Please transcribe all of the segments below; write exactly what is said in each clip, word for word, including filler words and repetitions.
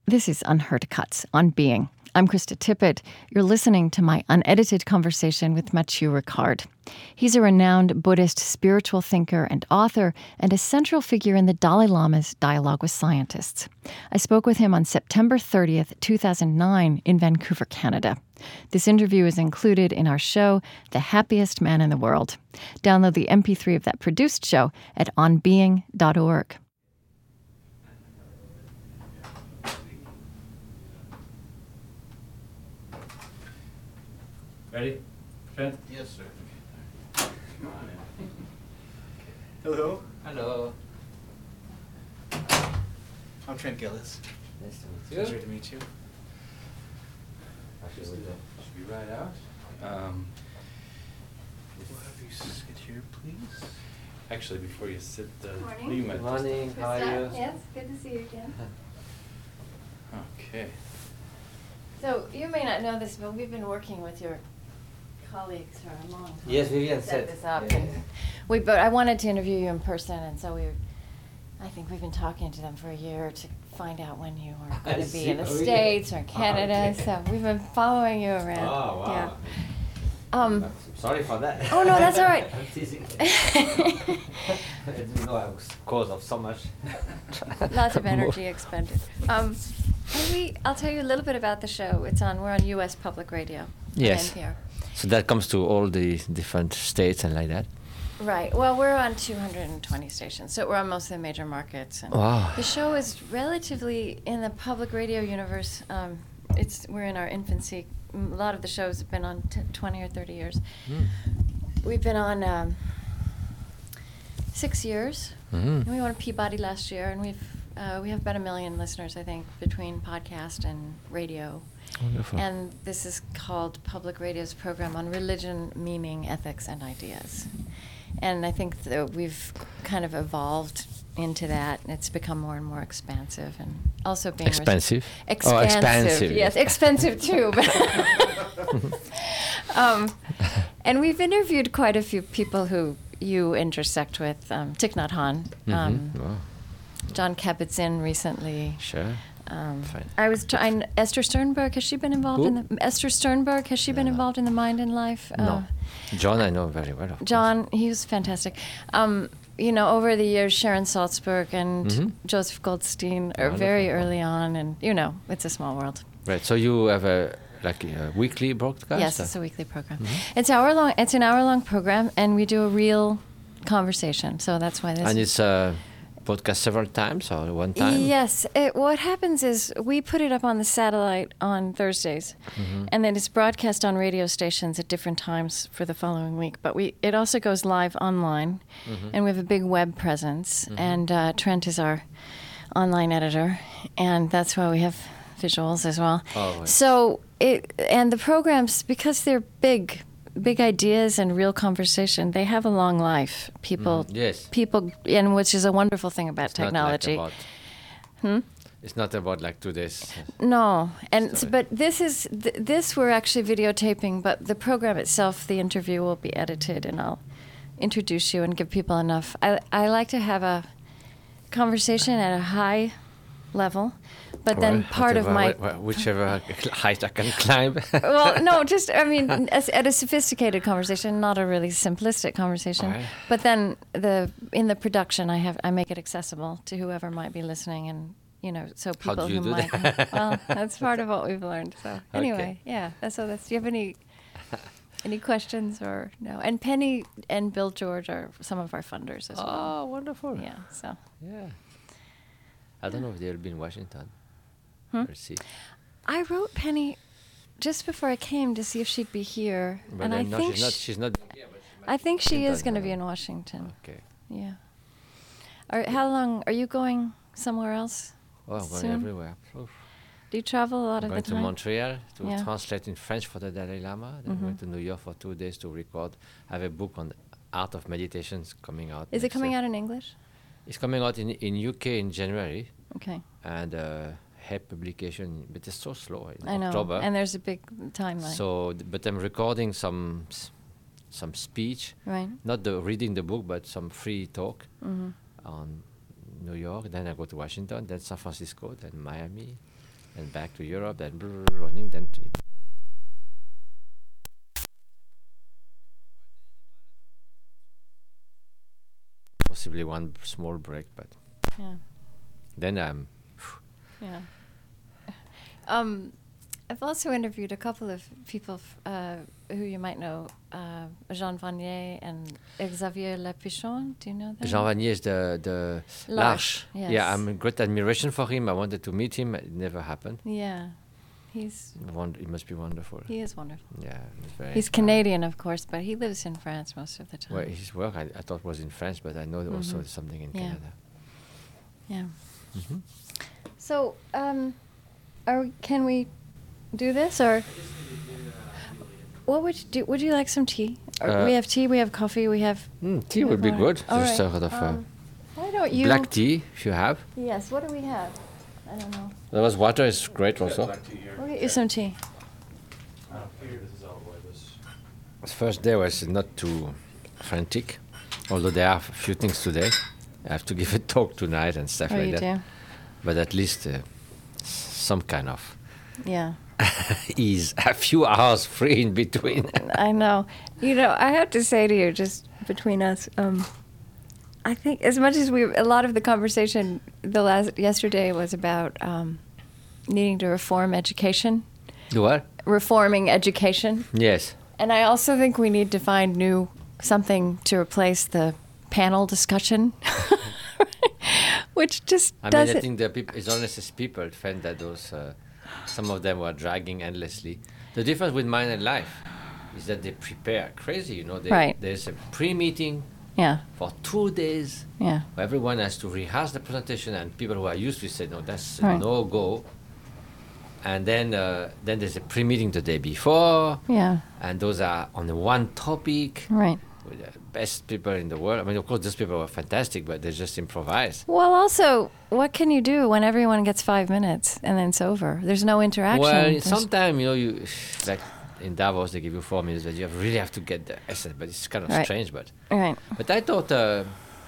This is Unheard Cuts on Being. I'm Krista Tippett. You're listening to my unedited conversation with Matthieu Ricard. He's a renowned Buddhist spiritual thinker and author, and a central figure in the Dalai Lama's dialogue with scientists. I spoke with him on September thirtieth, two thousand nine, in Vancouver, Canada. This interview is included in our show, The Happiest Man in the World. Download the M P three of that produced show at on being dot org. Ready? Trent? Yes, sir. Come on in. Hello. Hello. I'm Trent Gillis. Nice to meet you. Pleasure to meet you. Actually, should be right out. Um, We'll have you sit here, please. actually, before you sit, uh, Good morning. you might Good morning. How are you? Yes, good to see you again. Okay. So you may not know this, but we've been working with your colleagues for a long time. Yes, Vivian to said. set this up. Yeah, and yeah. We, but I wanted to interview you in person, and so we, I think we've been talking to them for a year to find out when you were I going to be see. in the Oh, yeah. States or Canada. Okay. So we've been following you around. Oh, wow. Yeah. Um, I'm sorry for that. Oh, no, that's all right. I'm teasing. I didn't know I was cause of so much. Lots of energy expended. Um, we, I'll tell you a little bit about the show. It's on. We're on U S Public Radio. on Yes. N P R. So that comes to all the different states and like that. Right. Well, we're on two hundred twenty stations, so we're on most of the major markets. And Wow. the show is relatively in the public radio universe. Um, it's we're in our infancy. M- A lot of the shows have been on t- twenty or thirty years. Mm. We've been on um, six years. Mhm. And we won a Peabody last year, and we've uh, we have about a million listeners, I think, between podcast and radio. Wonderful. And this is called Public Radio's program on religion, meaning, ethics, and ideas. And I think that we've kind of evolved into that, and it's become more and more expansive, and also being res- Expensive? Oh, expansive. expansive, Yes, yes. expensive too. But um, and we've interviewed quite a few people who you intersect with. Um, Thich Nhat Hanh, um, Mhm. Wow. John Kabat-Zinn recently. Sure. Um, Fine. I was trying. Esther Sternberg, has she been involved in Who? the Esther Sternberg? Has she been No. involved in the Mind and Life? No. John I know very well, of course. John, he was fantastic. Um, you know, over the years, Sharon Salzberg and Mhm. Joseph Goldstein are very Wonderful. early on, and you know, it's a small world. Right. So you have a like a weekly broadcast? Yes, or- it's a weekly program. Mhm. It's hour long. It's an hour long program, and we do a real conversation. So that's why this. And is it's uh, broadcast several times or one time? Yes. It, what happens is we put it up on the satellite on Thursdays, Mhm. and then it's broadcast on radio stations at different times for the following week. But we it also goes live online, Mhm. and we have a big web presence. Mhm. And uh, Trent is our online editor, and that's why we have visuals as well. Oh, right. So it and the programs, because they're big. Big ideas and real conversation. They have a long life. People, Mhm. Yes. people, and which is a wonderful thing about It's technology. Not like Hmm? about, it's not about like today's. No, and s- Sorry. but this is th- this we're actually videotaping, but the program itself, the interview will be edited, and I'll introduce you and give people enough. I I like to have a conversation at a high level, but then Well, part of whatever- my wh- wh- whichever height I can climb. well, no, just I mean, as, at a sophisticated conversation, not a really simplistic conversation. Right. But then the in the production, I have I make it accessible to whoever might be listening, and you know, so How people do you who do might. that? Well, that's part of what we've learned. So anyway, yeah. That's so. That's. Do you have any any questions or no? And Penny and Bill George are some of our funders as well. Oh, wonderful. Yeah. So. Yeah. I don't know if they'll be in Washington. Hmm? We'll see. I wrote Penny just before I came to see if she'd be here, But and I then no, think she's not. sh- She's not. I think she is Washington, going to no. be in Washington. Okay. Yeah. Are, how long are you going somewhere else? Oh, I'm going Soon? everywhere. Oof. Do you travel a lot I'm of going the to time? Montreal to Yeah. translate in French for the Dalai Lama. Then I'm going Mhm. to New York for two days to record. I have a book on art of meditations coming out. Is it next coming year. out in English? It's coming out in in U K in January, Okay. and uh, Heb publication, but it's so slow in I know. October. And there's a big timeline. So, th- but I'm recording some s- some speech, right. not the reading the book, but some free talk hmm on New York. Then I go to Washington, then San Francisco, then Miami. and back to Europe, then brrr, running, then to possibly one small break, but Yeah. then I'm. Yeah. Um, I've also interviewed a couple of people f- uh, who you might know, uh, Jean Vanier and Xavier Lapichon. Do you know them? Jean Vanier is the the L'Arche, L'Arche. yes. Yeah, I'm in great admiration for him. I wanted to meet him. It never happened. Yeah. He's Wond- it must be wonderful. he is wonderful. Yeah, it's very He's inspiring. Canadian, of course, but he lives in France most of the time. Well, his work I, I thought was in French, but I know there also Mhm. something in Yeah. Canada. Yeah. Mhm. So, um, are we, can we do this or what would you do? Would you like some tea? Or Uh, we have tea. We have coffee. We have. Mm, tea we would be have good. water. All Just right. sort of uh, Um, why don't you? black tea, if you have. Yes. What do we have? I don't know. There was water is great also. Black tea here. We'll get you some tea. I don't figure this is all where this. The first day was not too frantic, although there are a few things today. I have to give a talk tonight and stuff Oh, like you that. do? But at least uh, some kind of Yeah. ease, a few hours free in between. I know. You know, I have to say to you, just between us, um, I think as much as we, a lot of the conversation the last yesterday was about um, needing to reform education, Do what? reforming education, Yes. and I also think we need to find new something to replace the panel discussion, which just I mean, doesn't. I think the peop- it's honest as people found that those, uh, some of them were dragging endlessly. The difference with Mind and Life is that they prepare crazy, you know. They, Right. There's a pre-meeting yeah, for two days. yeah, where everyone has to rehearse the presentation, and people who are used to it say, no, that's Right. a no-go. And then uh, then there's a pre-meeting the day before, yeah, and those are on the one topic right. with the best people in the world. I mean, of course, those people were fantastic, but they just improvise. Well, also, what can you do when everyone gets five minutes and then it's over? There's no interaction. Well, There's- sometimes, you know, you like in Davos, they give you four minutes, but you have really have to get the essence, but it's kind of Right. strange. But Right. But I thought, uh,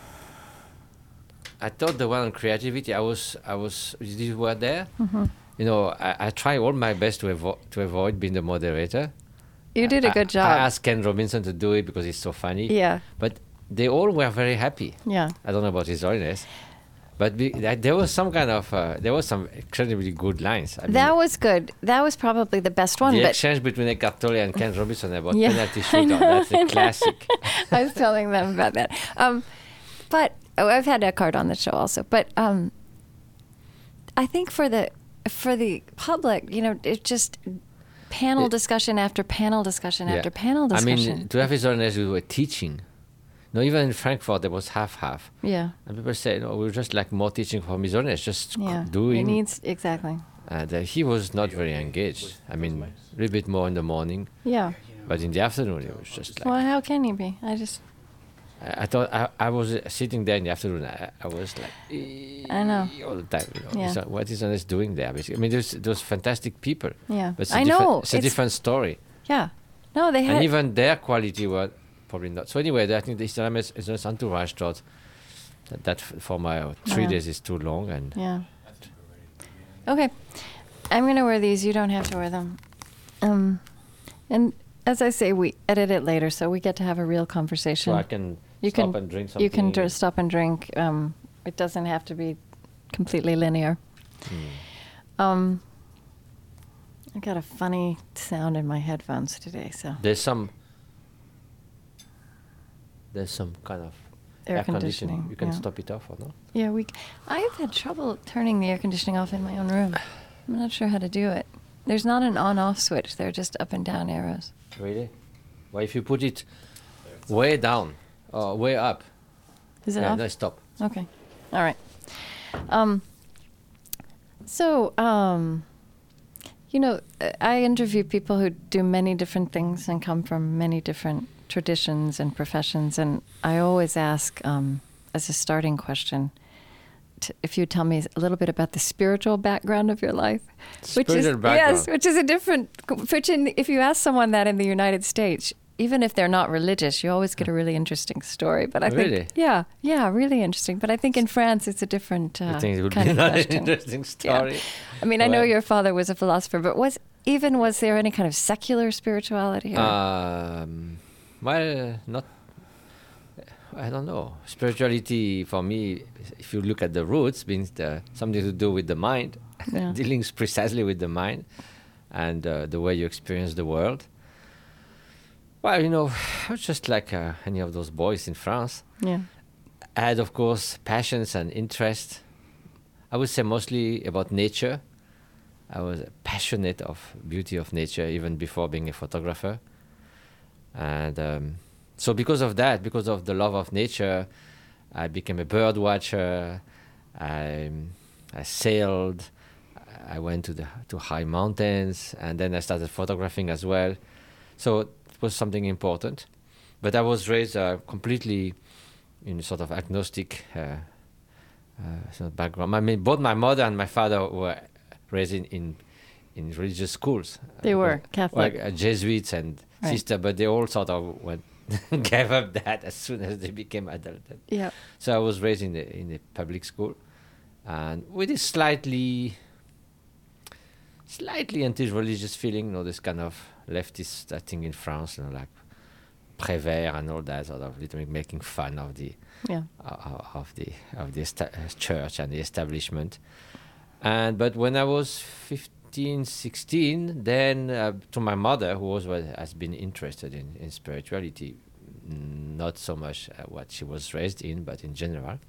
I thought the one on creativity. I was, I was. You were there. Mm-hmm. You know, I, I try all my best to avoid to avoid being the moderator. You did a I- good job. I asked Ken Robinson to do it because he's so funny. Yeah, But they all were very happy. yeah. I don't know about His Holiness, but be, that, there was some kind of uh, there was some incredibly good lines. I mean, That was good. That was probably the best one. the But exchange between Eckhart Tolle and Ken Robinson about Yeah, penalty I shootout. know, That's I a know. classic. I was telling them about that. Um, but oh, I've had Eckhart on the show also. But um, I think for the for the public, you know, it just panel It- discussion after panel discussion Yeah. after panel I discussion. mean, to have His Holiness, we were teaching. No, even in Frankfurt, there was half-half. yeah, And people say, no, we're just like more teaching from His Holiness, just c- yeah. It doing. needs exactly. And uh, he was not very engaged. I mean, a little bit more in the morning, Yeah. but in the afternoon, it was just like. Well, how can you be? I just I, I thought I, I was uh, sitting there in the afternoon. I, I was like, I know. all the time. You know, Yeah. so what is Holiness doing there? Basically, I mean, there's those fantastic people. yeah. But it's a I different, know. It's a different story. Yeah. No, they had. And even their quality were probably not. So anyway, I think the Islamic Islamic entourage thought that, that f- for my uh, three Yeah. days is too long, and Yeah. Okay. I'm going to wear these. You don't have to wear them. Um, and as I say, we edit it later, so we get to have a real conversation. so I can You stop can- and drink something. You can dr- stop and drink. Um, it doesn't have to be completely linear. Hmm. Um, I got a funny sound in my headphones today, so There's some. There's some kind of air, conditioning. You can yeah. stop it off or no? Yeah, we. c- I've had trouble turning the air conditioning off in my own room. I'm not sure how to do it. There's not an on-off switch. They're just up and down arrows. Really? Well, if you put it way down or way up, Is it yeah, off? no, stop. Okay. All right. Um, so, um, you know, uh, I interview people who do many different things and come from many different traditions and professions. And I always ask, um, as a starting question, t- if you tell me a little bit about the spiritual background of your life. Which is, Spiritual background. Yes, which is a different, which in, if you ask someone that in the United States, even if they're not religious, you always get a really interesting story. But I Really? think, yeah, yeah, really interesting. But I think in France, it's a different uh, I think it would kind be of an question. interesting story. Yeah. I mean, I know Well- your father was a philosopher, but was even was there any kind of secular spirituality? Or? Um, well, not. I don't know. Spirituality for me, if you look at the roots, means the, something to do with the mind, Yeah. dealing precisely with the mind, and uh, the way you experience the world. Well, you know, I was just like uh, any of those boys in France. Yeah. I had, of course, passions and interests. I would say mostly about nature. I was passionate of beauty of nature even before being a photographer. And um, so because of that, because of the love of nature, I became a bird watcher. I, I sailed. I went to the to high mountains, and then I started photographing as well. So it was something important. But I was raised uh, completely in a sort of agnostic uh, uh, sort of background. I mean, both my mother and my father were raised in, in, in religious schools. They Uh, were well, Catholic. uh, Jesuits and Right. sister, but they all sort of went gave up that as soon as they became adult. Yeah. So I was raised in the in the public school, and with this slightly, slightly anti-religious feeling, you know, this kind of leftist uh, thing in France, you know, like Prévert and all that, sort of little bit making fun of the Yeah. uh, of the of the esta- uh, church and the establishment. And but when I was fifteen, sixteen, then uh, to my mother, who was what has been interested in, in spirituality, mm, not so much uh, what she was raised in, but in general,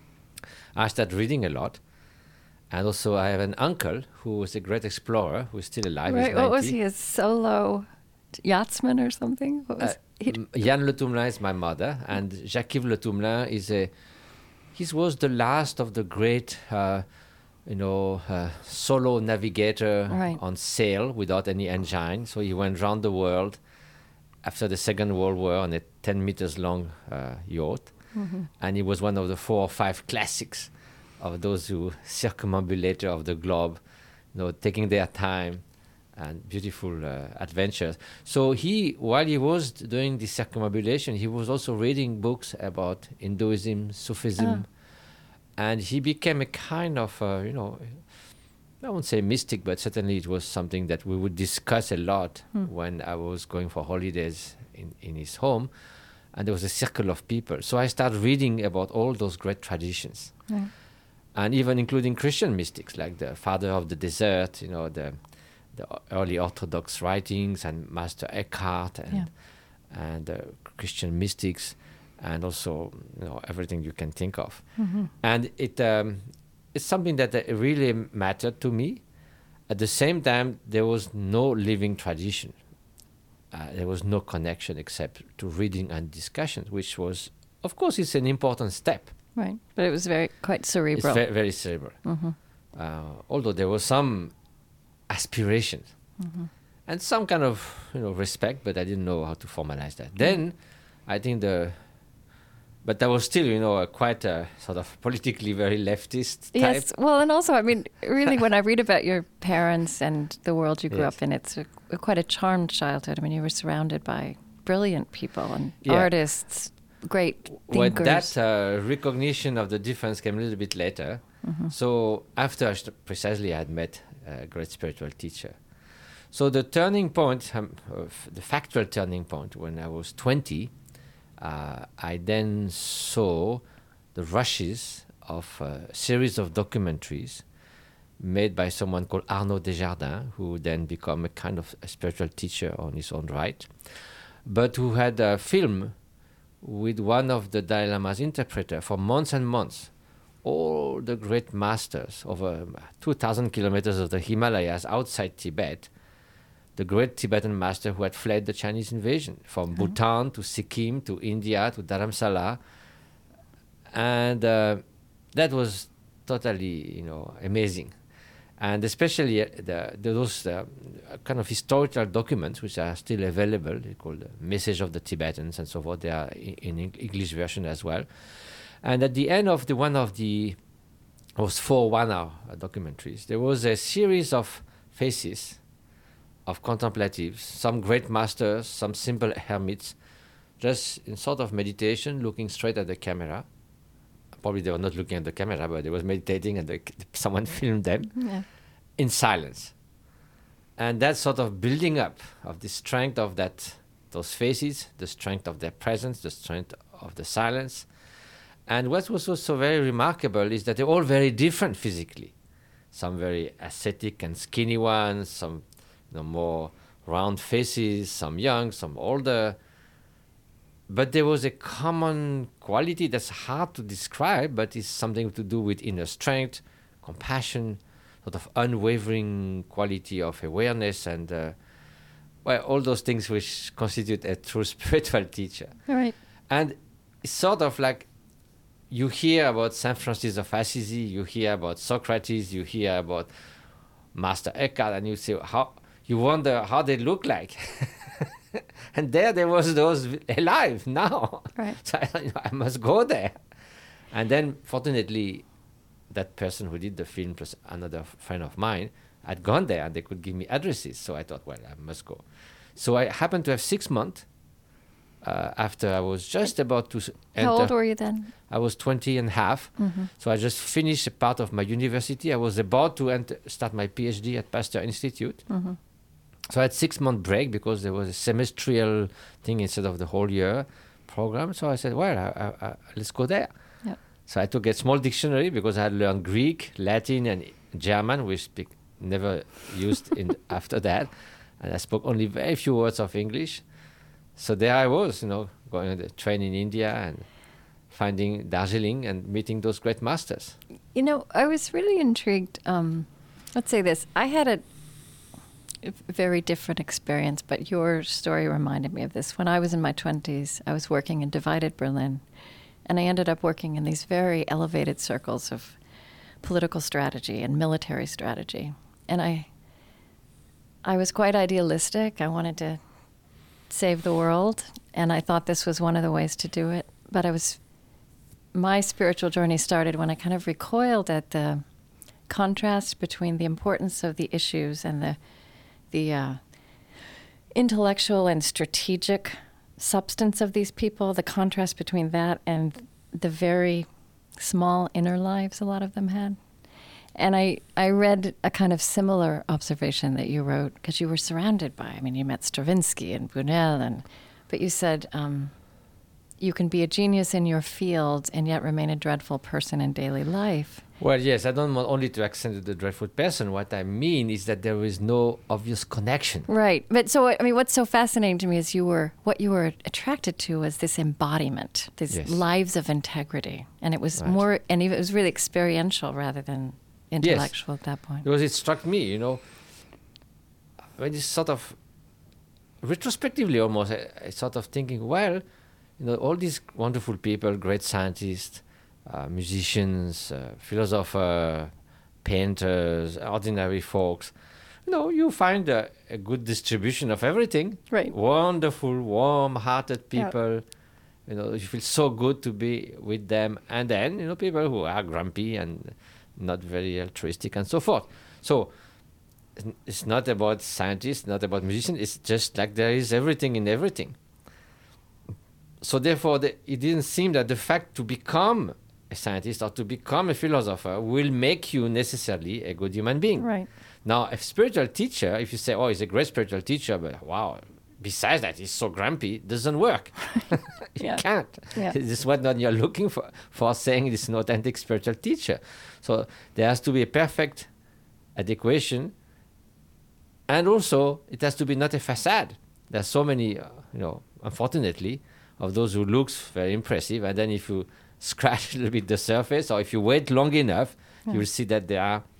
I started reading a lot. And also I have an uncle who was a great explorer, who is still alive. he's Right. What was ninety. he? A solo yachtsman or something? What was Uh, he? M- Yann Le Toumelin is my mother, and Jacques-Yves Le Toumelin is a. He was the last of the great, uh, you know, uh, solo navigator Right. on sail without any engine. So he went round the world after the Second World War on a ten meters long uh, yacht, and he was one of the four or five classics of those who circumambulator of the globe, you know, taking their time and beautiful uh, adventures. So he, while he was doing the circumambulation, he was also reading books about Hinduism, Sufism, and he became a kind of, uh, you know, I won't say mystic, but certainly it was something that we would discuss a lot when I was going for holidays in, in his home, and there was a circle of people. So I started reading about all those great traditions. Right. And even including Christian mystics like the Father of the Desert, you know, the the early Orthodox writings, and Master Eckhart, and Yeah. and uh, Christian mystics, and also, you know, everything you can think of. Mm-hmm. And it um, it's something that uh, really mattered to me. At the same time, there was no living tradition. Uh, there was no connection except to reading and discussions, which was, of course, it's an important step. Right. But it was very quite cerebral. It's ve- very cerebral. Mhm. Uh, although there was some aspiration and some kind of, you know, respect, but I didn't know how to formalize that. Then I think the, but that was still, you know, a quite a sort of politically very leftist type. Yes. Well, and also, I mean, really, when I read about your parents and the world you grew Yes. up in, it's a, a, quite a charmed childhood. I mean, you were surrounded by brilliant people and Yeah. artists, great When thinkers. that uh, recognition of the difference came a little bit later. So after I st- precisely I had met a great spiritual teacher. So the turning point, um, of the factual turning point, when I was twenty, uh, I then saw the rushes of a series of documentaries made by someone called Arnaud Desjardins, who then became a kind of a spiritual teacher on his own right, but who had a film with one of the Dalai Lama's interpreter for months and months. All the great masters over two thousand kilometers of the Himalayas outside Tibet, the great Tibetan master who had fled the Chinese invasion from Bhutan to Sikkim to India to Dharamsala. And uh, that was totally, you know, amazing. And especially uh, the, the, those uh, kind of historical documents which are still available, they called the Message of the Tibetans and so forth. They are in, in Eng- English version as well. And at the end of the one of the those four one-hour uh, documentaries, there was a series of faces of contemplatives, some great masters, some simple hermits, just in sort of meditation, looking straight at the camera. Probably they were not looking at the camera, but they was meditating and the, someone filmed them Yeah. in silence. And that sort of building up of the strength of that, those faces, the strength of their presence, the strength of the silence. And what was also very remarkable is that they're all very different physically. Some very ascetic and skinny ones, some you know, more round faces, some young, some older. But there was a common quality that's hard to describe, but it's something to do with inner strength, compassion, sort of unwavering quality of awareness, and uh, well, all those things which constitute a true spiritual teacher. All right. And it's sort of like you hear about Saint Francis of Assisi, you hear about Socrates, you hear about Master Eckhart, and you say, how you wonder how they look like. And there, there was those alive now. Right. So I, I must go there. And then, fortunately, that person who did the film plus another f- friend of mine had gone there, and they could give me addresses. So I thought, well, I must go. So I happened to have six months uh, after I was just about to s- enter. How old were you then? I was twenty and a half. Mm-hmm. So I just finished a part of my university. I was about to enter, start my PhD at Pasteur Institute. Mm-hmm. So I had six month break because there was a semestrial thing instead of the whole year program. So I said, well, I, I, I, let's go there. Yep. So I took a small dictionary because I had learned Greek, Latin, and German, which speak never used in after that. And I spoke only very few words of English. So there I was, you know, going on the train in India and finding Darjeeling and meeting those great masters. You know, I was really intrigued. Um, let's say this. I had a, a very different experience, but your story reminded me of this. When I was in my twenties, I was working in divided Berlin, and I ended up working in these very elevated circles of political strategy and military strategy. And I, I was quite idealistic. I wanted to save the world, and I thought this was one of the ways to do it. But I was, my spiritual journey started when I kind of recoiled at the contrast between the importance of the issues and the, the uh, intellectual and strategic substance of these people, the contrast between that and the very small inner lives a lot of them had. And I, I read a kind of similar observation that you wrote, because you were surrounded by, I mean, you met Stravinsky and Brunel, and, but you said um, you can be a genius in your field and yet remain a dreadful person in daily life. Well, yes, I don't want only to accent the dreadful person. What I mean is that there is no obvious connection. Right. But so, I mean, what's so fascinating to me is you were, what you were attracted to was this embodiment, these Yes. lives of integrity. And it was Right. more, and it was really experiential rather than intellectual at that point. Because it struck me, you know, I mean, it's sort of retrospectively almost, I, I sort of thinking, well, you know, all these wonderful people, great scientists, uh, musicians, uh, philosophers, painters, ordinary folks, you know, you find a, a good distribution of everything. Right. Wonderful, warm-hearted people. You know, you feel so good to be with them. And then, you know, people who are grumpy and not very altruistic and so forth. So it's- it's not about scientists, not about musicians. It's just like there is everything in everything. So therefore, the, it didn't seem that the fact to become a scientist or to become a philosopher will make you necessarily a good human being. Right. Now, a spiritual teacher, if you say, oh, he's a great spiritual teacher, but wow, besides that, he's so grumpy, it doesn't work. you Yeah. can't. Yeah. This is what not you're looking for, for saying this is an authentic spiritual teacher. So there has to be a perfect adequation. And also, it has to be not a facade. There's so many, uh, you know, unfortunately, of those who looks very impressive. And then if you scratch a little bit the surface, or if you wait long enough, Yeah. you'll see that there are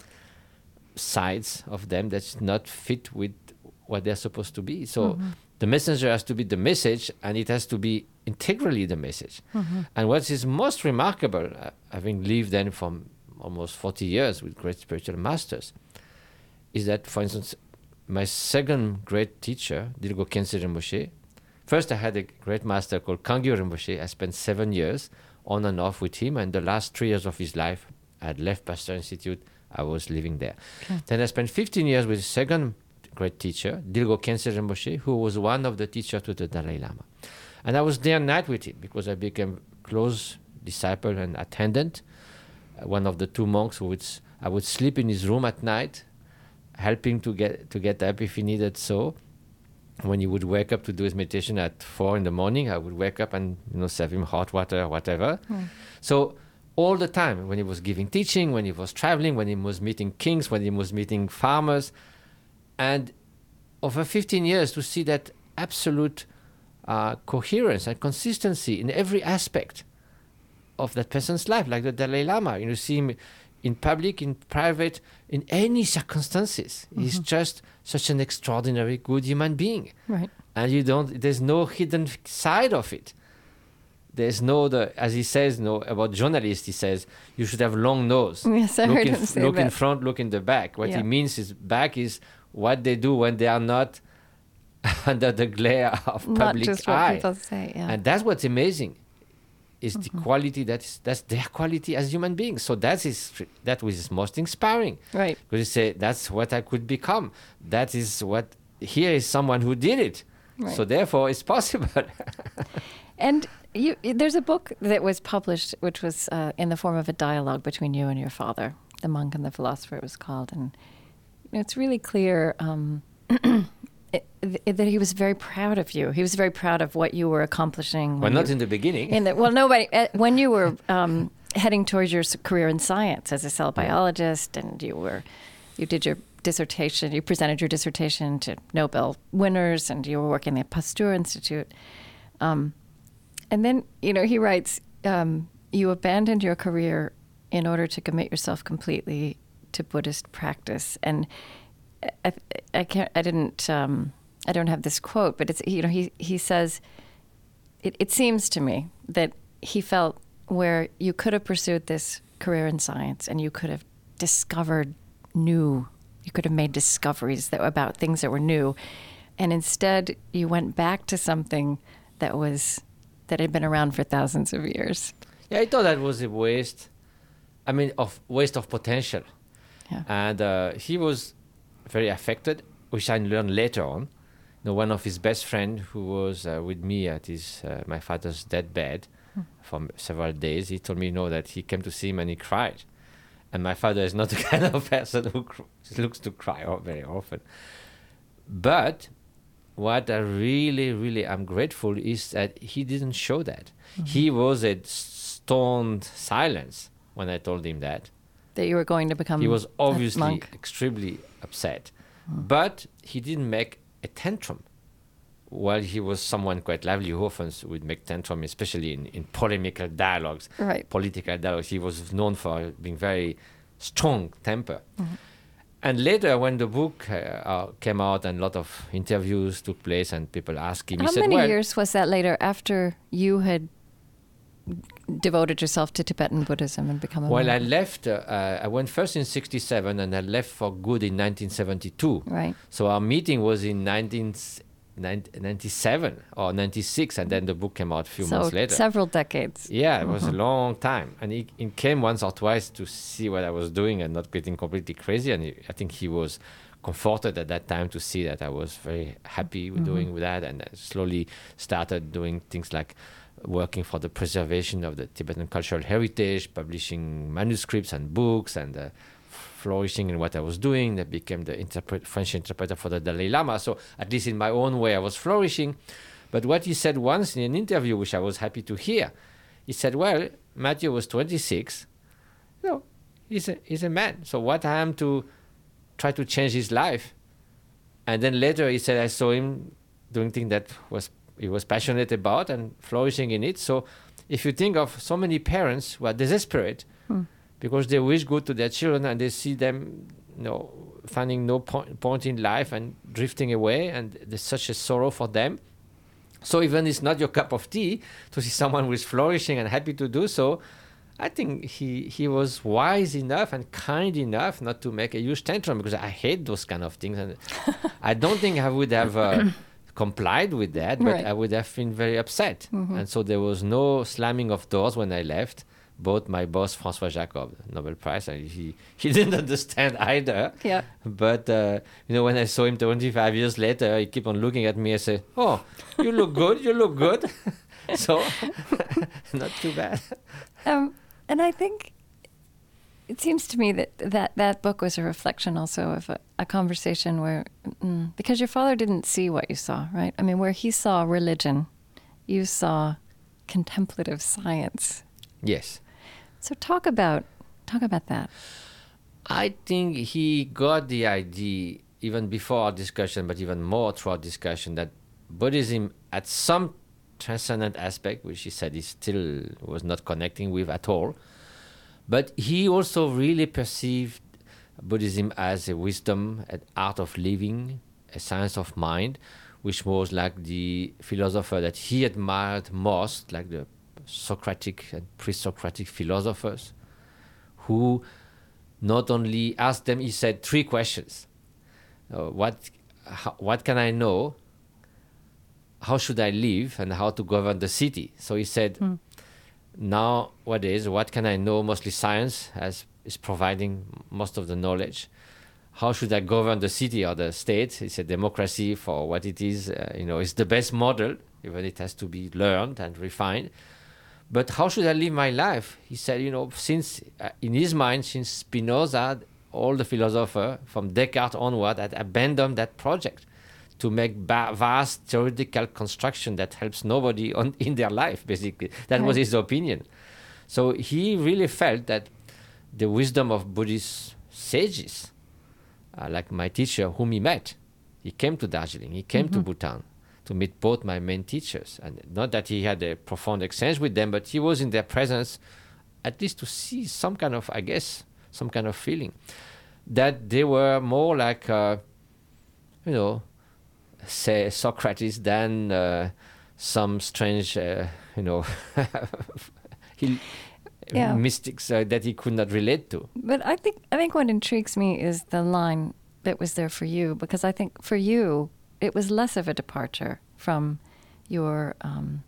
sides of them that's not fit with what they're supposed to be. So Mhm. the messenger has to be the message, and it has to be integrally the message. Mhm. And what is most remarkable, uh, having lived then for almost forty years with great spiritual masters, is that, for instance, my second great teacher, Dilgo Khyentse Rinpoche, first I had a great master called Kangyo Rinpoche. I spent seven years on and off with him, and the last three years of his life, I had left Pasteur Institute, I was living there. Okay. Then I spent fifteen years with the second great teacher, Dilgo Khyentse Rinpoche, who was one of the teachers to the Dalai Lama. And I was there at night with him because I became close disciple and attendant. Uh, one of the two monks who would, s- I would sleep in his room at night, helping to get to get up if he needed so. When he would wake up to do his meditation at four in the morning, I would wake up and you know serve him hot water or whatever. So all the time, when he was giving teaching, when he was traveling, when he was meeting kings, when he was meeting farmers, and over fifteen years to see that absolute uh, coherence and consistency in every aspect of that person's life, like the Dalai Lama. You know, see him in public, in private, in any circumstances. He's just such an extraordinary good human being. Right. And you don't, there's no hidden f- side of it. There's no, the, as he says, no, about journalists, he says, you should have long nose. Yes, I look heard in, him say Look in that. front, look in the back. What Yeah. he means is back is what they do when they are not under the glare of Not public just what eye. people say. Yeah. And that's what's amazing, is the quality that's that's their quality as human beings. So that is that was most inspiring. Right. Because you say that's what I could become. That is what here is someone who did it. Right. So therefore, it's possible. And you, there's a book that was published, which was uh, in the form of a dialogue between you and your father, The Monk and the Philosopher, it was called. And it's really clear um, it, it, that he was very proud of you. He was very proud of what you were accomplishing. Well, when not you- in the beginning. in the, well, nobody. uh, When you were um, heading towards your s- career in science as a cell biologist, and you were, you did your dissertation, you presented your dissertation to Nobel winners, and you were working at the Pasteur Institute. Um, and then, you know, he writes, um, you abandoned your career in order to commit yourself completely to Buddhist practice. And I, I can't, I didn't, um, I don't have this quote, but it's, you know, he, he says, it, it seems to me that he felt where you could have pursued this career in science and you could have discovered new, you could have made discoveries that about things that were new. And instead you went back to something that was, that had been around for thousands of years. Yeah, I thought that was a waste. I mean, of waste of potential. Yeah. And uh, he was very affected, which I learned later on. You know, one of his best friend who was uh, with me at his uh, my father's deathbed Hmm. for several days, he told me, you know, that he came to see him and he cried. And my father is not the kind of person who cr- looks to cry o- very often. But what I really, really am grateful is that he didn't show that. He was a stoned silence when I told him that. That you were going to become He was a obviously monk. extremely upset. But he didn't make a tantrum. While he was someone quite lively who often would make tantrum, especially in, in polemical dialogues, Right. political dialogues. He was known for being very strong temper. And later, when the book uh, uh, came out and a lot of interviews took place and people asked him, How he said, many well, years was that later after you had devoted yourself to Tibetan Buddhism and become a well, I monk? left, uh, uh, I went first in sixty-seven and I left for good in nineteen seventy-two. Right. So our meeting was in nineteen ninety-seven or ninety-six, and then the book came out a few so months later. several decades. Yeah, it was a long time. And he, he came once or twice to see what I was doing and not getting completely crazy. And he, I think he was comforted at that time to see that I was very happy with doing with that. And I slowly started doing things like working for the preservation of the Tibetan cultural heritage, publishing manuscripts and books, and uh, flourishing in what I was doing. I became the interpret- French interpreter for the Dalai Lama. So at least in my own way, I was flourishing. But what he said once in an interview, which I was happy to hear, he said, well, Matthew was twenty-six. No, he's a, he's a man. So what I am to try to change his life? And then later he said, I saw him doing things that was he was passionate about and flourishing in it. So if you think of so many parents who are desperate because they wish good to their children and they see them, you know, finding no point, point in life and drifting away, and there's such a sorrow for them. So even it's not your cup of tea to see someone who is flourishing and happy to do so, I think he, he was wise enough and kind enough not to make a huge tantrum, because I hate those kind of things. And I don't think I would have uh, complied with that, but Right. I would have been very upset. And so there was no slamming of doors when I left, both my boss, François Jacob, Nobel Prize, and he, he didn't understand either. Yeah. But, uh, you know, when I saw him twenty-five years later, he kept on looking at me and said, oh, you look good, you look good. So, not too bad. Um, and I think it seems to me that that, that book was a reflection also of a, a conversation where, mm, because your father didn't see what you saw, right? I mean, where he saw religion, you saw contemplative science. Yes. So talk about talk about that. I think he got the idea even before our discussion, but even more through our discussion, that Buddhism had some transcendent aspect, which he said he still was not connecting with at all. But he also really perceived Buddhism as a wisdom, an art of living, a science of mind, which was like the philosopher that he admired most, like the Socratic and pre-Socratic philosophers, who not only asked them, he said three questions. Uh, what, how, what can I know? How should I live? And how to govern the city? So he said, mm. nowadays, what can I know? Mostly science has, is providing most of the knowledge. How should I govern the city or the state? He said democracy, for what it is, uh, you know, is the best model, even it has to be learned and refined. But how should I live my life? He said, you know, since uh, in his mind, since Spinoza, all the philosophers from Descartes onward had abandoned that project to make ba- vast theoretical construction that helps nobody on, in their life, basically. That right. was his opinion. So he really felt that the wisdom of Buddhist sages, uh, like my teacher whom he met, he came to Darjeeling, he came mm-hmm. to Bhutan, to meet both my main teachers. And not that he had a profound exchange with them, but he was in their presence, at least to see some kind of, I guess, some kind of feeling. That they were more like, uh, you know, say Socrates than uh, some strange, uh, you know, he, yeah. mystics uh, that he could not relate to. But I think I think what intrigues me is the line that was there for you, because I think for you, it was less of a departure from your, um,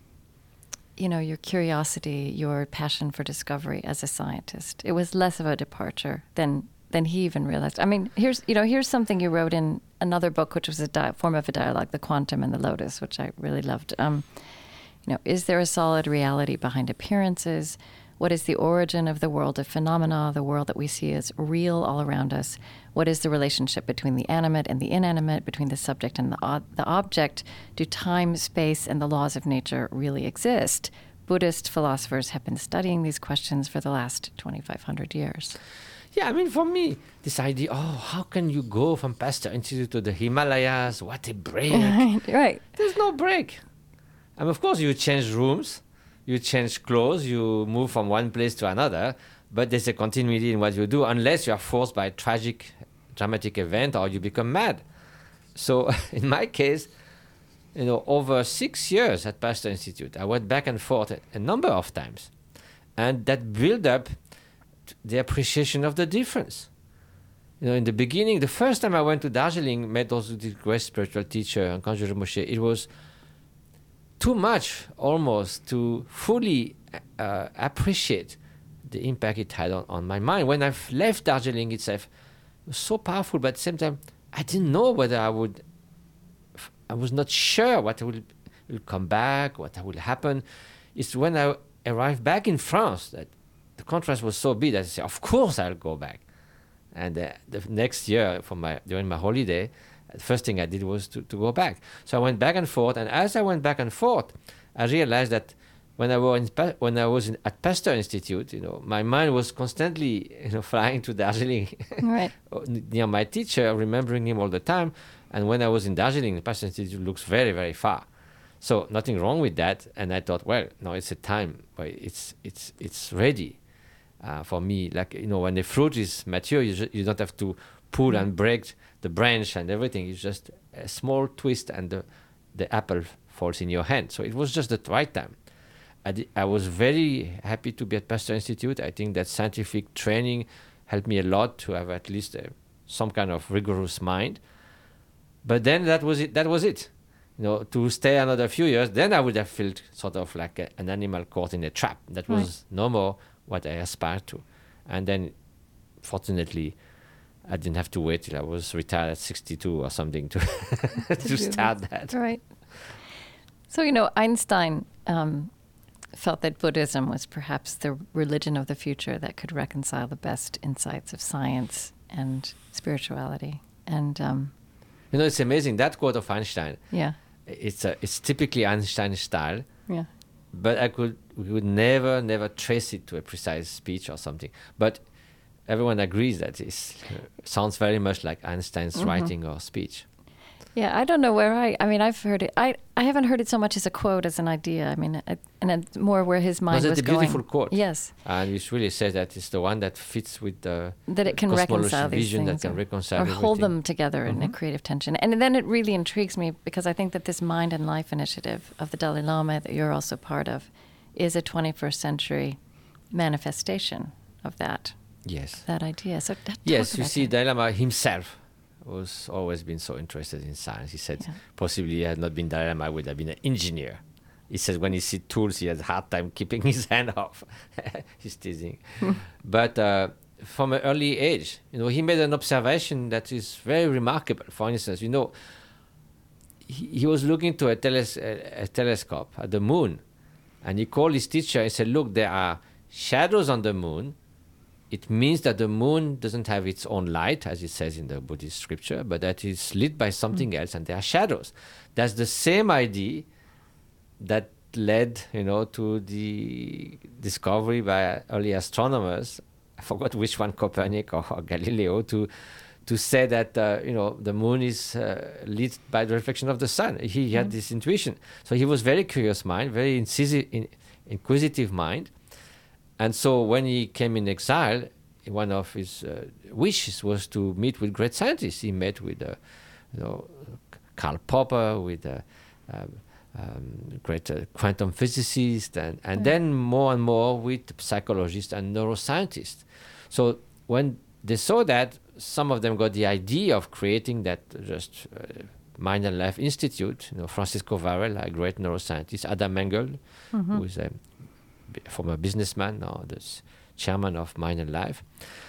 you know, your curiosity, your passion for discovery as a scientist. It was less of a departure than than he even realized. I mean, here's you know here's something you wrote in another book, which was a di- form of a dialogue, The Quantum and the Lotus, which I really loved. Um, you know, is there a solid reality behind appearances? What is the origin of the world of phenomena, the world that we see as real all around us? What is the relationship between the animate and the inanimate, between the subject and the, ob- the object? Do time, space, and the laws of nature really exist? Buddhist philosophers have been studying these questions for the last twenty-five hundred years. Yeah, I mean, for me, this idea, oh, how can you go from Pasteur Institute to the Himalayas? What a break. Right, right. There's no break. And of course, you change rooms, you change clothes, you move from one place to another, but there's a continuity in what you do, unless you are forced by a tragic, dramatic event or you become mad. So in my case, you know, over six years at Pasteur Institute, I went back and forth a, a number of times. And that built up the appreciation of the difference. You know, in the beginning, the first time I went to Darjeeling, met also the great spiritual teacher, Kangjur Rinpoche, it was too much almost to fully uh, appreciate the impact it had on, on my mind. When I've left Darjeeling itself, it was so powerful, but at the same time, I didn't know whether I would, I was not sure what will, will come back, what will happen. It's when I arrived back in France that the contrast was so big that I said, of course I'll go back. And uh, the next year, for my during my holiday, the first thing I did was to, to go back. So I went back and forth, and as I went back and forth, I realized that when I was in, when I was in, at Pasteur Institute, you know, my mind was constantly, you know, flying to Darjeeling, right. near my teacher, remembering him all the time. And when I was in Darjeeling, the Pasteur Institute looks very, very far. So nothing wrong with that. And I thought, well, no, it's a time where it's it's it's ready. Uh, for me, like, you know, when the fruit is mature, you, ju- you don't have to pull and break the branch and everything. It's just a small twist and the, the apple falls in your hand. So it was just the right time. I, di- I was very happy to be at Pasteur Institute. I think that scientific training helped me a lot to have at least a, some kind of rigorous mind. But then that was it. That was it. you know, to stay another few years, then I would have felt sort of like a, an animal caught in a trap. That was Right. no more what I aspired to. And then, fortunately, I didn't have to wait till I was retired at sixty-two or something to to do start that. Right. So, you know, Einstein um, felt that Buddhism was perhaps the religion of the future that could reconcile the best insights of science and spirituality. And, um, You know, it's amazing. That quote of Einstein, yeah, it's a, it's typically Einstein style, yeah. but I could we would never never trace it to a precise speech or something. But everyone agrees that it sounds very much like Einstein's Mm-hmm. writing or speech. Yeah, I don't know where I, I mean, I've heard it. I, I haven't heard it so much as a quote as an idea. I mean, it, and it's more where his mind Was it was a going. beautiful quote? Yes, And it really says that it's the one that fits with the that it can cosmology reconcile these vision things that can or, reconcile or hold everything. them together in a Mhm. creative tension. And then it really intrigues me because I think that this Mind and Life initiative of the Dalai Lama that you're also part of is a twenty-first century manifestation of that Yes. that idea. So t- Yes, talk you about see, that. Dalai Lama himself was always been so interested in science. He said Yeah. possibly he had not been Dalai Lama, he would have been an engineer. He said when he sees tools, he has a hard time keeping his hand off. He's teasing. But uh, from an early age, you know, he made an observation that is very remarkable. For instance, you know, he, he was looking to a, teles- a, a telescope at the moon, and he called his teacher and said, look, there are shadows on the moon. It means that the moon doesn't have its own light, as it says in the Buddhist scripture, but that it's lit by something else, and there are shadows. That's the same idea that led, you know, to the discovery by early astronomers. I forgot which one, Copernic or, or Galileo, to to say that uh, you know the moon is uh, lit by the reflection of the sun. He had this intuition, so he was very curious mind, very incisive, in, inquisitive mind. And so when he came in exile, one of his uh, wishes was to meet with great scientists. He met with, uh, you know, Karl Popper, with uh, um, um, great uh, quantum physicists, and, and then more and more with psychologists and neuroscientists. So when they saw that, some of them got the idea of creating that just uh, Mind and Life Institute. You know, Francisco Varela, a great neuroscientist, Adam Mengel, who is a former businessman, now the chairman of Mind and Life,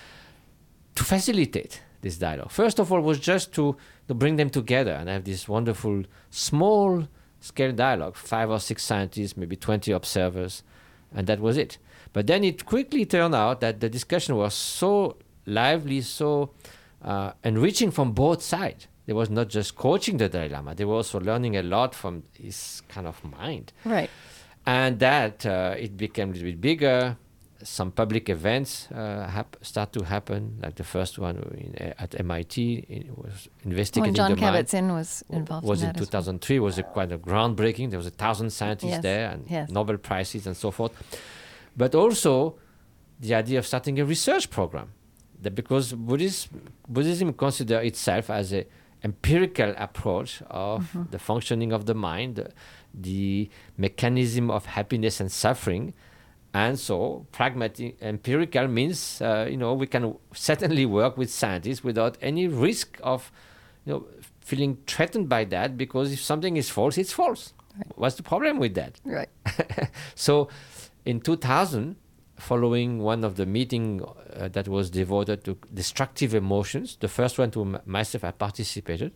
to facilitate this dialogue. First of all, was just to, to bring them together and have this wonderful small scale dialogue, five or six scientists, maybe twenty observers, and that was it. But then it quickly turned out that the discussion was so lively, so uh, enriching from both sides. There was not just coaching the Dalai Lama, they were also learning a lot from his kind of mind. Right. And that uh, it became a little bit bigger. Some public events uh, hap- start to happen, like the first one in, uh, at M I T. It was investigating When John the mind. Kabat-Zinn was involved was in in that as well. two thousand three. Was a quite a groundbreaking. There was a thousand scientists Yes, there and yes. Nobel prizes and so forth. But also the idea of starting a research program, that because Buddhism, Buddhism considers itself as a empirical approach of Mm-hmm. the functioning of the mind, the, the mechanism of happiness and suffering. And so pragmatic empirical means, uh, you know, we can certainly work with scientists without any risk of, you know, feeling threatened by that, because if something is false, it's false. Right. What's the problem with that? Right. So in two thousand, following one of the meeting uh, that was devoted to destructive emotions, the first one to m- myself, I participated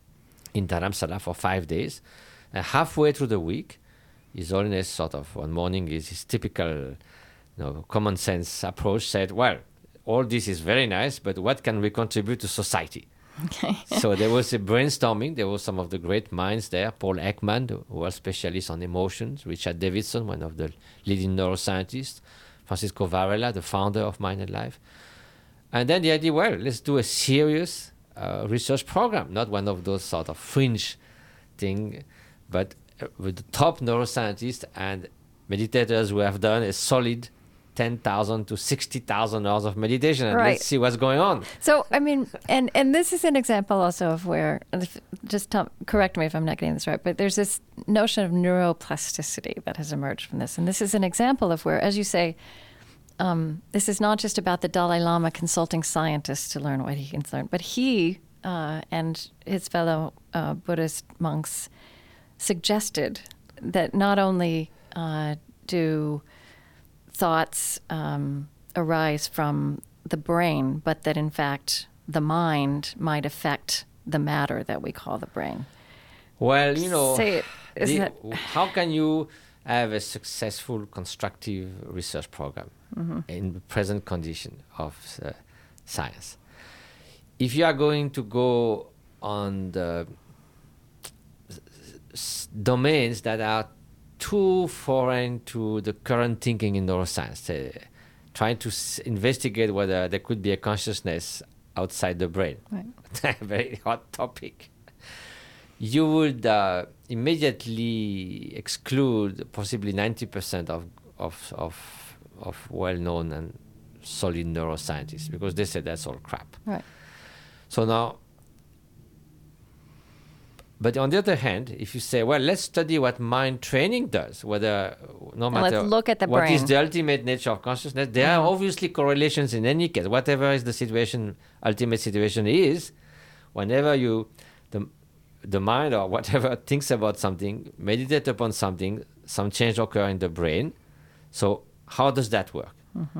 in Dharamsala for five days. And halfway through the week, His Holiness sort of one morning, is his typical, you know, common sense approach, said, well, all this is very nice, but what can we contribute to society? Okay. So there was a brainstorming. There were some of the great minds there. Paul Ekman, who was specialist on emotions. Richard Davidson, one of the leading neuroscientists. Francisco Varela, the founder of Mind and Life. And then the idea, well, let's do a serious uh, research program, not one of those sort of fringe thing, but uh, with the top neuroscientists and meditators who have done a solid ten thousand to sixty thousand hours of meditation, and Right. let's see what's going on. So, I mean, and, and this is an example also of where, and if- just tell, correct me if I'm not getting this right, but there's this notion of neuroplasticity that has emerged from this. And this is an example of where, as you say, um, this is not just about the Dalai Lama consulting scientists to learn what he can learn, but he uh, and his fellow uh, Buddhist monks suggested that not only uh, do thoughts um, arise from the brain, but that in fact the mind might affect the matter that we call the brain. Well, you know, Say it. Is the- that how can you have a successful constructive research program Mm-hmm. in the present condition of uh, science? If you are going to go on the s- s- domains that are too foreign to the current thinking in neuroscience, uh, trying to s- investigate whether there could be a consciousness outside the brain, right? very hot topic, you would uh, immediately exclude possibly ninety percent of, of, of, of well-known and solid neuroscientists, because they say that's all crap. Right. So now, but on the other hand, if you say, well, let's study what mind training does, whether no And matter let's look at the what is brain. the ultimate nature of consciousness, there are Mhm. obviously correlations in any case. Whatever is the situation, ultimate situation is, whenever you, the, the mind or whatever thinks about something, meditate upon something, some change occur in the brain. So how does that work? Mm-hmm.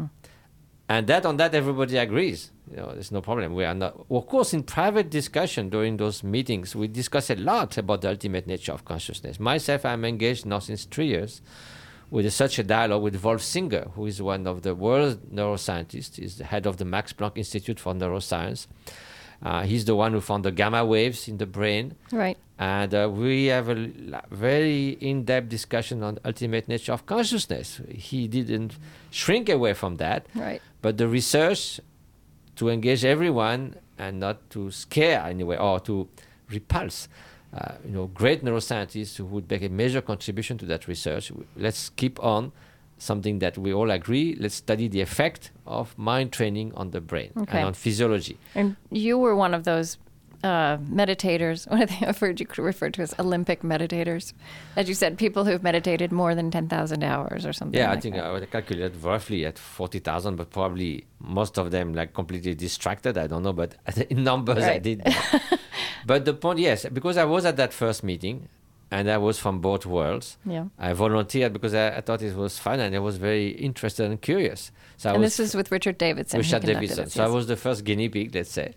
And that on that everybody agrees. You know, there's no problem. We are not. Of course, in private discussion during those meetings, we discuss a lot about the ultimate nature of consciousness. Myself, I'm engaged now since three years with a, such a dialogue with Wolf Singer, who is one of the world neuroscientists. He's the head of the Max Planck Institute for Neuroscience. Uh, he's the one who found the gamma waves in the brain. Right. And uh, we have a l- very in-depth discussion on the ultimate nature of consciousness. He didn't shrink away from that. Right. But the research to engage everyone and not to scare anyway or to repulse, uh, you know, great neuroscientists who would make a major contribution to that research. Let's keep on something that we all agree. Let's study the effect of mind training on the brain Okay. and on physiology. And you were one of those uh, meditators. What I think I've heard you referred to as Olympic meditators. As you said, people who've meditated more than ten thousand hours or something Yeah, like I think that. I would calculate roughly at forty thousand, but probably most of them like completely distracted. I don't know, but in numbers I Right. did that. But the point, yes, because I was at that first meeting and I was from both worlds. Yeah. I volunteered because I, I thought it was fun and I was very interested and curious. So I And was this was with Richard Davidson. Richard He conducted Davidson. it, So I yes. was the first guinea pig, let's say.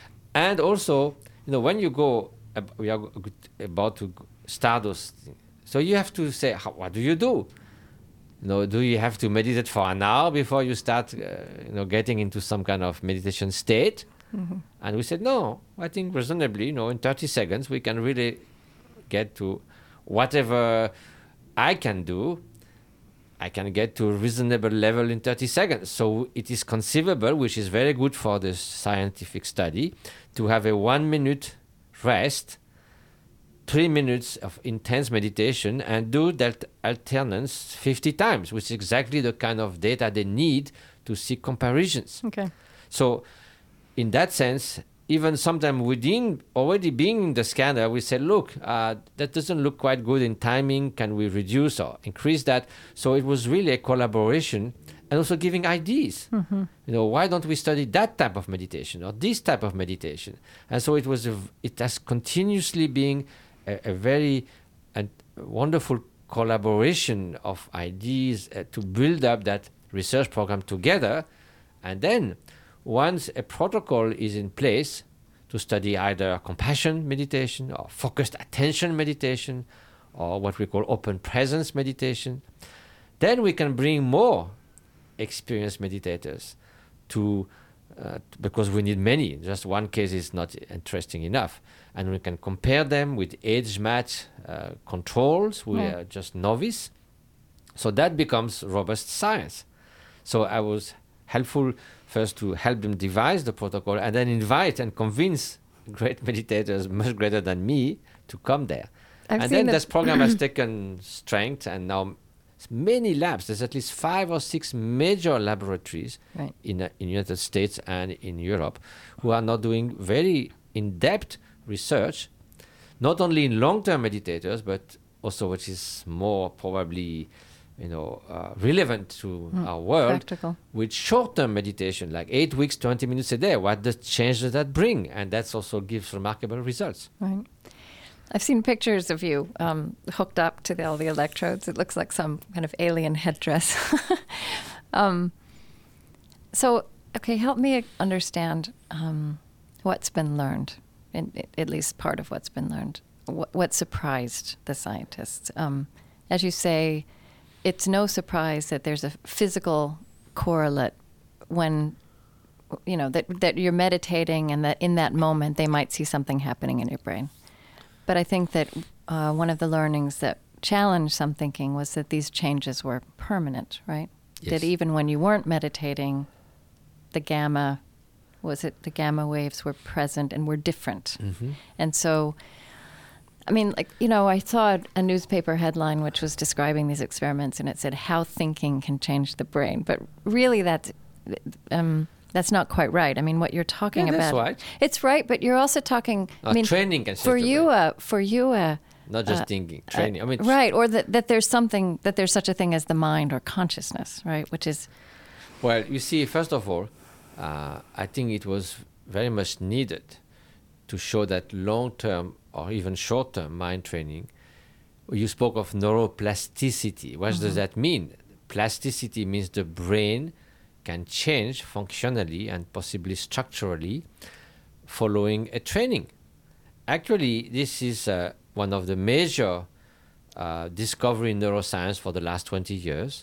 And also, you know, when you go, ab- we are go- about to g- start those things. So you have to say, how, what do you do? You know, do you have to meditate for an hour before you start, uh, you know, getting into some kind of meditation state? Mm-hmm. And we said, no, I think reasonably, you know, in thirty seconds, we can really get to whatever I can do. I can get to a reasonable level in thirty seconds. So it is conceivable, which is very good for the scientific study, to have a one minute rest, three minutes of intense meditation, and do that alternance fifty times, which is exactly the kind of data they need to see comparisons. Okay. So in that sense, even sometimes within already being in the scanner, we say, look, uh, that doesn't look quite good in timing. Can we reduce or increase that? So it was really a collaboration and also giving ideas. Mm-hmm. You know, why don't we study that type of meditation or this type of meditation? And so it was, a, v- it has continuously been a, a very uh, wonderful collaboration of ideas uh, to build up that research program together. And then once a protocol is in place to study either compassion meditation or focused attention meditation or what we call open presence meditation, then we can bring more experienced meditators to, uh, because we need many. Just one case is not interesting enough. And we can compare them with age-matched uh, controls who Yeah. are just novice. So that becomes robust science. So I was helpful first to help them devise the protocol and then invite and convince great meditators much greater than me to come there. I've and seen then that- this program has taken strength, and now many labs, there's at least five or six major laboratories Right. in uh, in United States and in Europe who are now doing very in-depth research, not only in long-term meditators, but also, which is more probably, you know, uh, relevant to Mm, our world, practical. with short-term meditation, like eight weeks, twenty minutes a day. What does change does that bring? And that also gives remarkable results. Right. I've seen pictures of you um, hooked up to the, all the electrodes. It looks like some kind of alien headdress. um, so, okay, help me understand um, what's been learned, in, at least part of what's been learned. What, what surprised the scientists? Um, as you say, it's no surprise that there's a physical correlate when, you know, that that you're meditating and that in that moment they might see something happening in your brain. But I think that uh, one of the learnings that challenged some thinking was that these changes were permanent, right? Yes. That even when you weren't meditating, the gamma, was it the gamma waves were present and were different. Mm-hmm. And so, I mean, like, you know, I saw a newspaper headline which was describing these experiments, and it said how thinking can change the brain. But really that's, um, that's not quite right. I mean, what you're talking Yeah, that's about. right. It's right, but you're also talking, No, I mean, training can change for the you, brain. uh, for you, uh, Not just uh, thinking, training. I mean, right, or that, that there's something, that there's such a thing as the mind or consciousness, right, which is, well, you see, first of all, uh, I think it was very much needed to show that long-term or even short-term mind training. You spoke of neuroplasticity. What Mm-hmm. does that mean? Plasticity means the brain can change functionally and possibly structurally following a training. Actually, this is uh, one of the major uh, discovery in neuroscience for the last twenty years.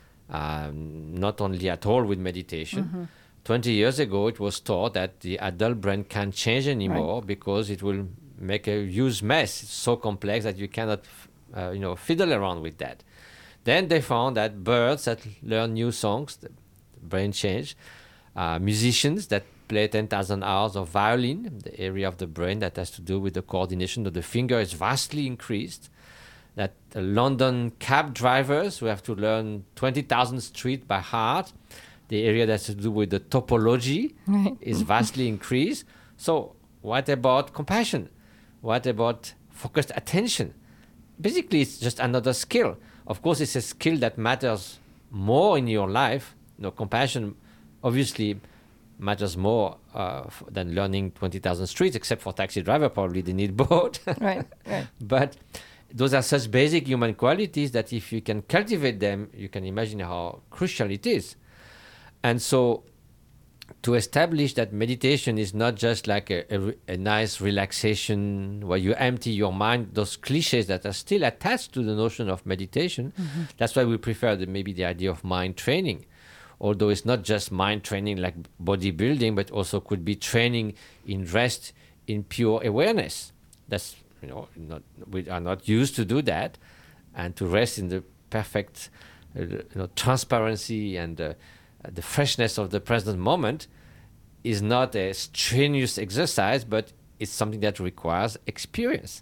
Um, not only at all with meditation. Mm-hmm. twenty years ago, it was thought that the adult brain can't change anymore because it will make a huge mess. It's so complex that you cannot, uh, you know, fiddle around with that. Then they found that birds that learn new songs, the brain change. Uh, musicians that play ten thousand hours of violin, the area of the brain that has to do with the coordination of the finger is vastly increased. That uh, London cab drivers who have to learn twenty thousand streets by heart, the area that has to do with the topology Right. is vastly increased. So what about compassion? What about focused attention? Basically, it's just another skill. Of course, it's a skill that matters more in your life. You know, compassion obviously matters more uh, f- than learning twenty thousand streets, except for taxi driver, probably they need both. right, right. But those are such basic human qualities that if you can cultivate them, you can imagine how crucial it is. And so to establish that meditation is not just like a, a, re- a nice relaxation where you empty your mind, those cliches that are still attached to the notion of meditation, Mm-hmm. that's why we prefer the, maybe the idea of mind training. Although it's not just mind training like bodybuilding, but also could be training in rest, in pure awareness. That's, you know, not, we are not used to do that, and to rest in the perfect, uh, you know, transparency and uh, the freshness of the present moment is not a strenuous exercise, but it's something that requires experience.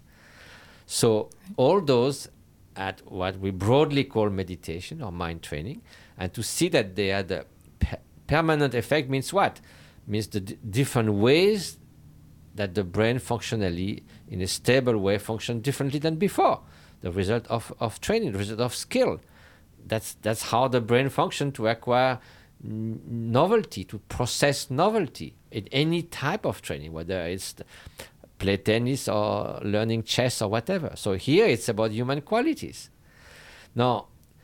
So all those at what we broadly call meditation or mind training, and to see that they had a pe- permanent effect means what? Means the d- different ways that the brain functionally, in a stable way, function differently than before. The result of, of training, the result of skill. That's that's how the brain functions to acquire n- novelty, to process novelty in any type of training, whether it's the play tennis or learning chess or whatever. So here it's about human qualities. Now,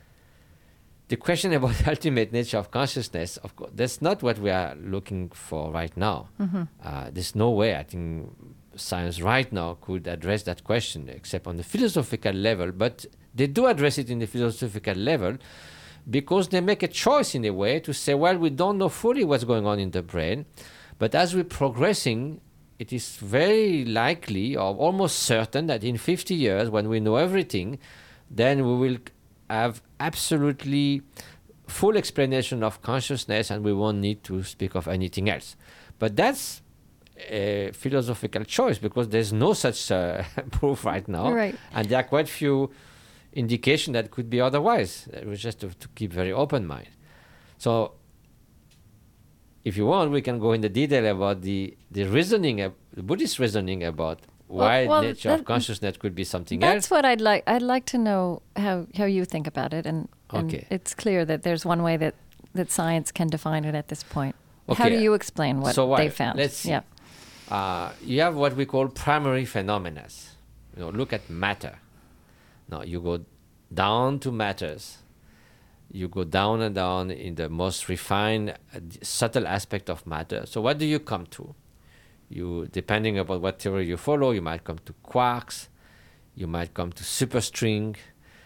the question about the ultimate nature of consciousness, of course, that's not what we are looking for right now. Mm-hmm. Uh, there's no way, I think, science right now could address that question except on the philosophical level, but they do address it in the philosophical level because they make a choice in a way to say, well, we don't know fully what's going on in the brain, but as we're progressing, it is very likely or almost certain that in fifty years, when we know everything, then we will have absolutely full explanation of consciousness and we won't need to speak of anything else. But that's a philosophical choice because there's no such uh, proof right now. Right. And there are quite few indications that could be otherwise. It was just to, to keep very open mind. So if you want, we can go into detail about the, the reasoning, uh, the Buddhist reasoning about why well, nature that- of consciousness could be something That's else. what I'd like. I'd like to know how, how you think about it, and, and Okay. it's clear that there's one way that, that science can define it at this point. How do Okay. you explain what So what? they found? Let's see. Yeah. Uh, you have what we call primary phenomena. You know, look at matter. Now you go down to matters. You go down and down in the most refined, uh, subtle aspect of matter. So what do you come to? You, depending upon what theory you follow, you might come to quarks, you might come to superstring,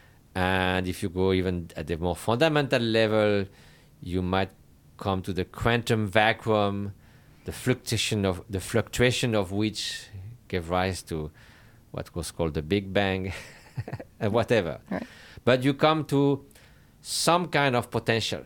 and if you go even at the more fundamental level, you might come to the quantum vacuum, the fluctuation of the fluctuation of which gave rise to what was called the Big Bang, and whatever. Right. But you come to some kind of potential.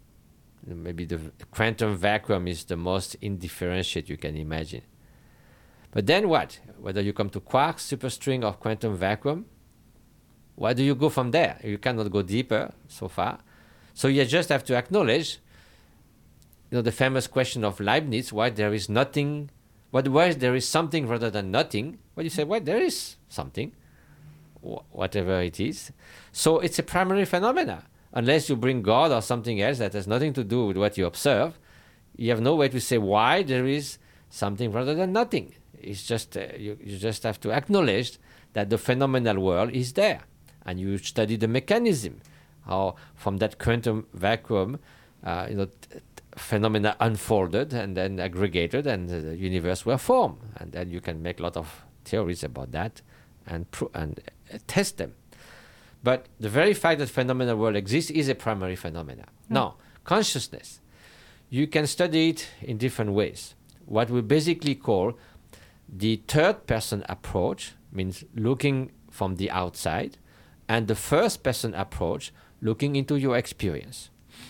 Maybe the quantum vacuum is the most indifferentiate you can imagine. But then what? Whether you come to quarks, superstring, or quantum vacuum, where do you go from there? You cannot go deeper so far. So you just have to acknowledge, you know, the famous question of Leibniz, why there is nothing, what why there is something rather than nothing. Well, you say, well, there is something, wh- whatever it is. So it's a primary phenomena. Unless you bring God or something else that has nothing to do with what you observe, you have no way to say why there is something rather than nothing. It's just, uh, you, you just have to acknowledge that the phenomenal world is there. And you study the mechanism, how from that quantum vacuum, uh, you know, t- t- phenomena unfolded and then aggregated and uh, the universe were formed. And then you can make a lot of theories about that and, pro- and uh, test them. But the very fact that phenomenal world exists is a primary phenomena. Mm. Now, consciousness, you can study it in different ways. What we basically call the third person approach, means looking from the outside, and the first person approach, looking into your experience.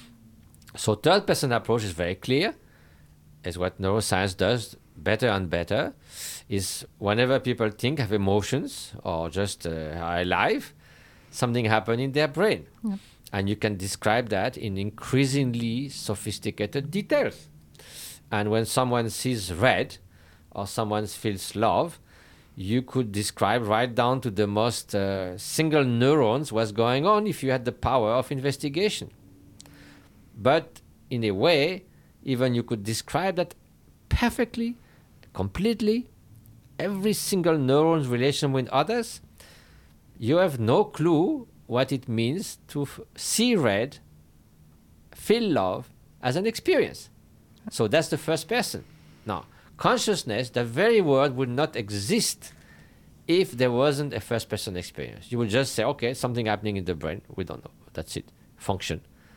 So third person approach is very clear, is what neuroscience does better and better, is whenever people think, have emotions, or just uh, are alive, something happened in their brain. Yep. And you can describe that in increasingly sophisticated details. And when someone sees red or someone feels love, you could describe right down to the most uh, single neurons what's going on if you had the power of investigation. But in a way, even you could describe that perfectly, completely, every single neuron's relation with others. You have no clue what it means to f- see red, feel love as an experience. So that's the first person. Now, consciousness, the very word would not exist if there wasn't a first person experience. You would just say, okay, something happening in the brain. We don't know. That's it. Function.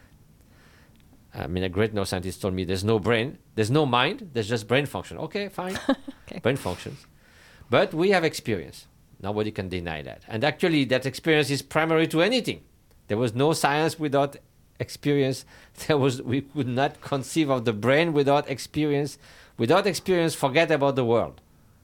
I mean, a great neuroscientist told me there's no brain, there's no mind, there's just brain function. Okay, fine. Okay. Brain functions. But we have experience. Nobody can deny that. And actually, that experience is primary to anything. There was no science without experience. There was, we could not conceive of the brain without experience. Without experience, forget about the world.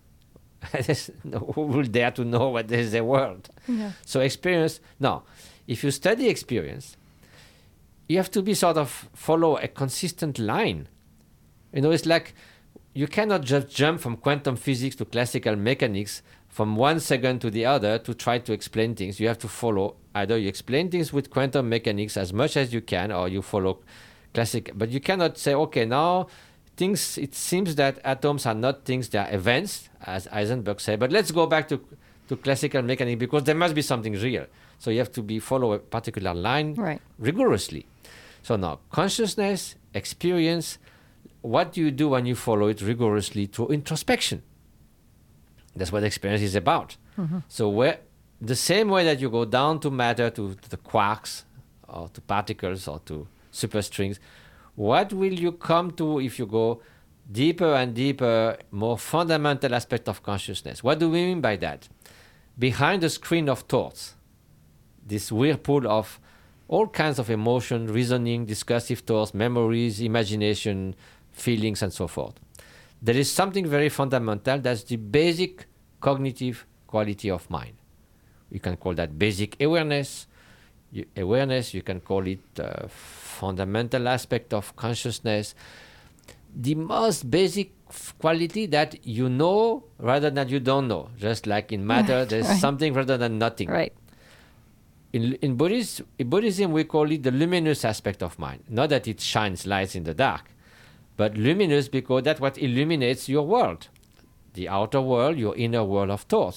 Who will dare to know what is a world? Yeah. So experience, no. If you study experience, you have to be sort of follow a consistent line. You know, it's like you cannot just jump from quantum physics to classical mechanics from one second to the other to try to explain things. You have to follow, either you explain things with quantum mechanics as much as you can, or you follow classic, but you cannot say, okay, now things, it seems that atoms are not things, they are events, as Heisenberg said, but let's go back to, to classical mechanics because there must be something real. So you have to be follow a particular line right. rigorously. So now, consciousness, experience, what do you do when you follow it rigorously through introspection? That's what experience is about. Mm-hmm. So where the same way that you go down to matter, to, to the quarks, or to particles, or to superstrings, what will you come to if you go deeper and deeper, more fundamental aspect of consciousness? What do we mean by that? Behind the screen of thoughts, this whirlpool of all kinds of emotion, reasoning, discursive thoughts, memories, imagination, feelings, and so forth. There is something very fundamental that's the basic cognitive quality of mind. You can call that basic awareness. You, awareness, you can call it uh, fundamental aspect of consciousness. The most basic f- quality that you know rather than you don't know. Just like in matter, right, there's right. something rather than nothing. Right. In, in, Buddhist, in Buddhism, we call it the luminous aspect of mind. Not that it shines lights in the dark, but luminous because that's what illuminates your world. The outer world, your inner world of thoughts.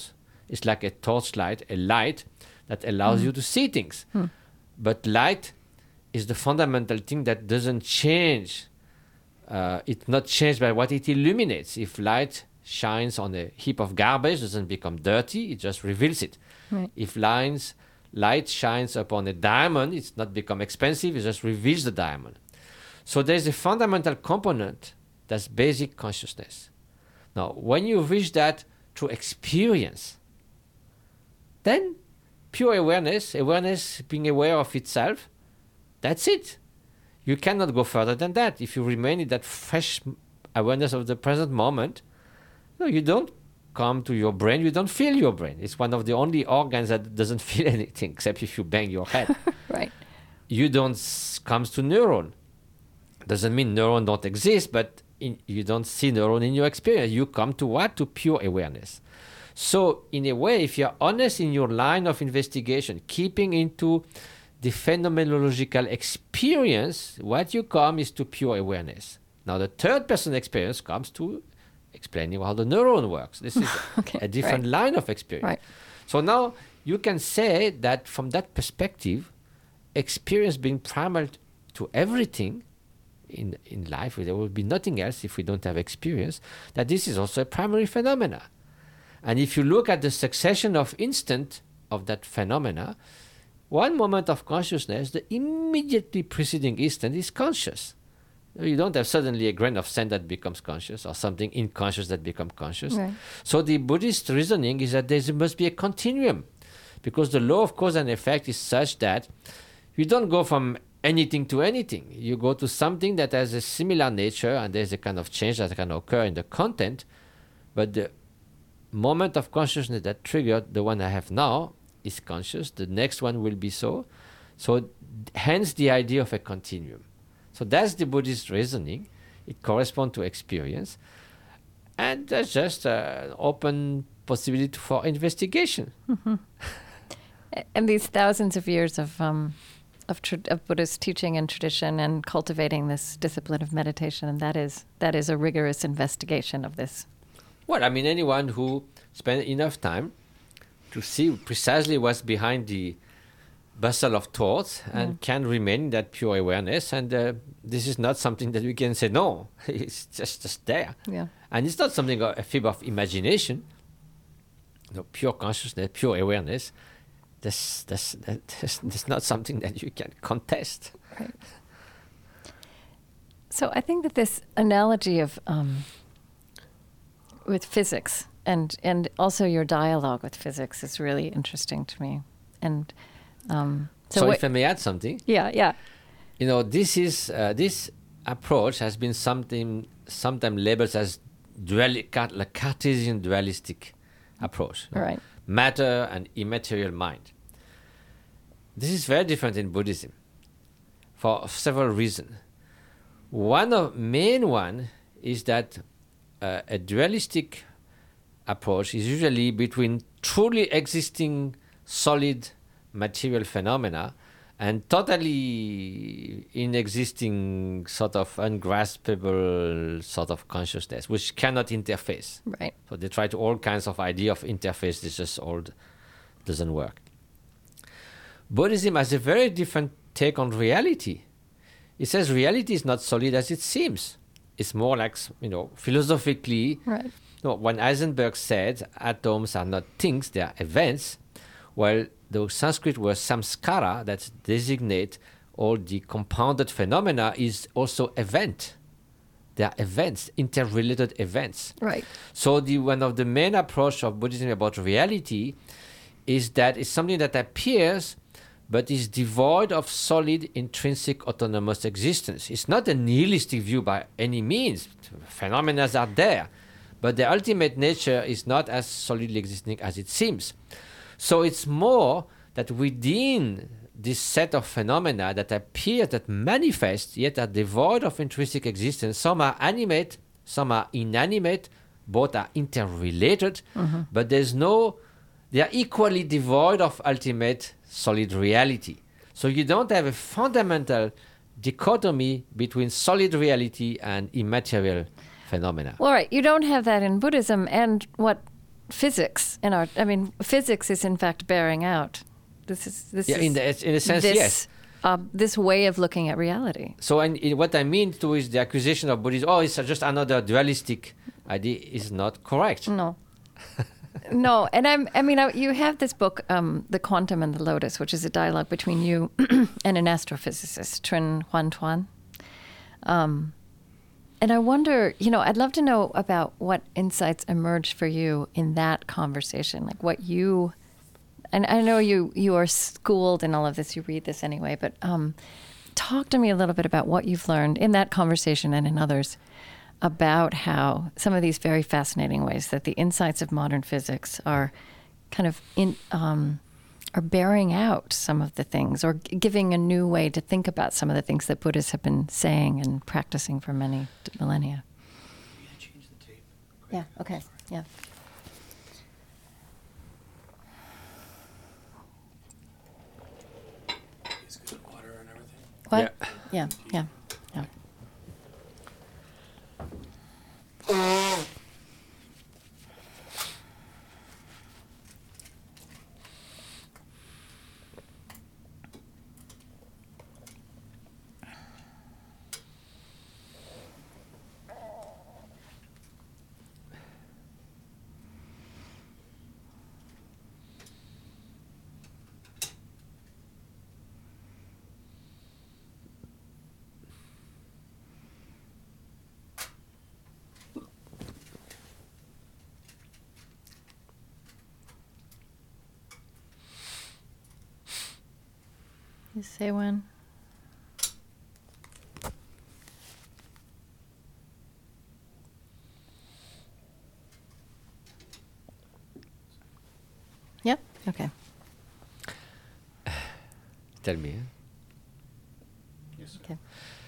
is like a torchlight, a light that allows mm. you to see things. Mm. But light is the fundamental thing that doesn't change. Uh, it's not changed by what it illuminates. If light shines on a heap of garbage, it doesn't become dirty, it just reveals it. Right. If lines, light shines upon a diamond, it's not become expensive, it just reveals the diamond. So there's a fundamental component that's basic consciousness. Now, when you reach that through experience, then pure awareness, awareness being aware of itself, that's it. You cannot go further than that. If you remain in that fresh awareness of the present moment, no, you don't come to your brain, you don't feel your brain. It's one of the only organs that doesn't feel anything, except if you bang your head. Right. You don't s- come to neuron. Doesn't mean neuron don't exist, but in, you don't see neuron in your experience. You come to what? To pure awareness. So in a way, if you're honest in your line of investigation, keeping into the phenomenological experience, what you come is to pure awareness. Now the third person experience comes to explaining how the neuron works. This is okay, a different right. line of experience. Right. So now you can say that from that perspective, experience being primal to everything in, in life, there will be nothing else if we don't have experience, that this is also a primary phenomena. And if you look at the succession of instant of that phenomena, one moment of consciousness, the immediately preceding instant is conscious. You don't have suddenly a grain of sand that becomes conscious or something unconscious that becomes conscious. Right. So the Buddhist reasoning is that there must be a continuum, because the law of cause and effect is such that you don't go from anything to anything. You go to something that has a similar nature, and there's a kind of change that can occur in the content, but the moment of consciousness that triggered the one I have now is conscious. The next one will be so. So hence the idea of a continuum. So that's the Buddhist reasoning. It corresponds to experience. And that's just an open possibility for investigation. Mm-hmm. And these thousands of years of um, of, tra- of Buddhist teaching and tradition and cultivating this discipline of meditation, and that is that is a rigorous investigation of this. Well, I mean, anyone who spends enough time to see precisely what's behind the bustle of thoughts and mm. can remain in that pure awareness, and uh, this is not something that we can say no. It's just, just there. Yeah. And it's not something, a fib of imagination. No, pure consciousness, pure awareness, that's, that's, that's, that's not something that you can contest. Right. So I think that this analogy of um, with physics and, and also your dialogue with physics is really interesting to me. And Um, so so what, if I may add something, yeah, yeah, you know, this is uh, this approach has been something sometimes labeled as duali- like Cartesian dualistic approach, right? Matter and immaterial mind. This is very different in Buddhism for several reasons. One of main one is that uh, a dualistic approach is usually between truly existing solid material phenomena and totally inexisting sort of ungraspable sort of consciousness, which cannot interface. Right. So they try to all kinds of idea of interface. This just all doesn't work. Buddhism has a very different take on reality. It says reality is not solid as it seems. It's more like, you know, philosophically. Right. You know, when Heisenberg said atoms are not things, they are events, well, the Sanskrit word samskara, that designate all the compounded phenomena, is also event. They are events, interrelated events. Right. So the one of the main approach of Buddhism about reality is that it's something that appears but is devoid of solid intrinsic autonomous existence. It's not a nihilistic view by any means. Phenomena are there, but the ultimate nature is not as solidly existing as it seems. So it's more that within this set of phenomena that appear, that manifest, yet are devoid of intrinsic existence, some are animate, some are inanimate, both are interrelated, mm-hmm. but there's no, they are equally devoid of ultimate solid reality. So you don't have a fundamental dichotomy between solid reality and immaterial phenomena. Well, right. You don't have that in Buddhism, and what physics in our. I mean, physics is in fact bearing out. This is this Yeah, is in the, in a sense, this, yes. Uh, this way of looking at reality. So, and in, what I mean to is the accusation of Buddhism, oh, it's just another dualistic idea, is not correct. No. No, and I'm. I mean, I, you have this book, um, "The Quantum and the Lotus," which is a dialogue between you and an astrophysicist, Trinh Hoan Tuan. Um, and I wonder, you know, I'd love to know about what insights emerged for you in that conversation, like what you. And I know you you are schooled in all of this. You read this anyway, but um, talk to me a little bit about what you've learned in that conversation and in others about how some of these very fascinating ways that the insights of modern physics are kind of in um, are bearing out some of the things, or g- giving a new way to think about some of the things that Buddhists have been saying and practicing for many d- millennia. Can I change the tape? Yeah. Okay. Yeah. Is good water and everything? What? Yeah. Yeah. Yeah. Yeah. You say when? Yep. Okay. Tell me. Huh? Yes. Okay.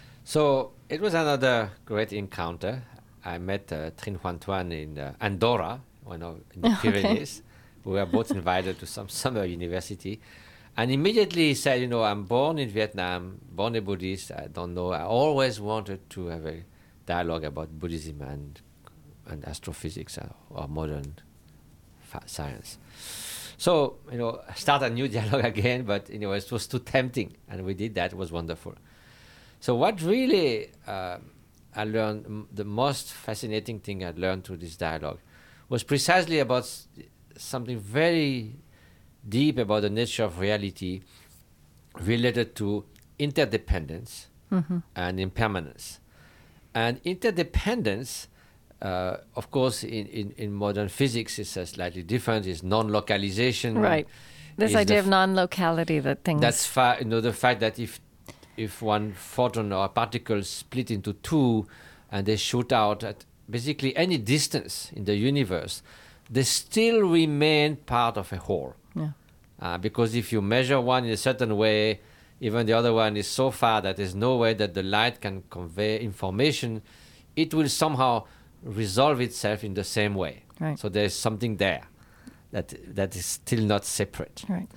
So it was another great encounter. I met uh, Trinh Hoan Tuan in uh, Andorra, one of in the Okay. Pyrenees. We were both invited to some summer university. And immediately he said, you know, I'm born in Vietnam, born a Buddhist. I don't know. I always wanted to have a dialogue about Buddhism and and astrophysics or, or modern fa- science. So, you know, start a new dialogue again, but, you know, it was too tempting. And we did that. It was wonderful. So what really uh, I learned, m- the most fascinating thing I learned through this dialogue was precisely about s- something very deep about the nature of reality related to interdependence Mm-hmm. and impermanence. And interdependence, uh, of course, in, in, in modern physics is uh, slightly different, is non-localization. Right. This is the idea of f- non-locality that things. That's fa- you know, the fact that if if one photon or particle split into two and they shoot out at basically any distance in the universe, they still remain part of a whole. Yeah. Uh, because if you measure one in a certain way, even the other one is so far that there's no way that the light can convey information, it will somehow resolve itself in the same way. Right. So there's something there that that is still not separate. Right.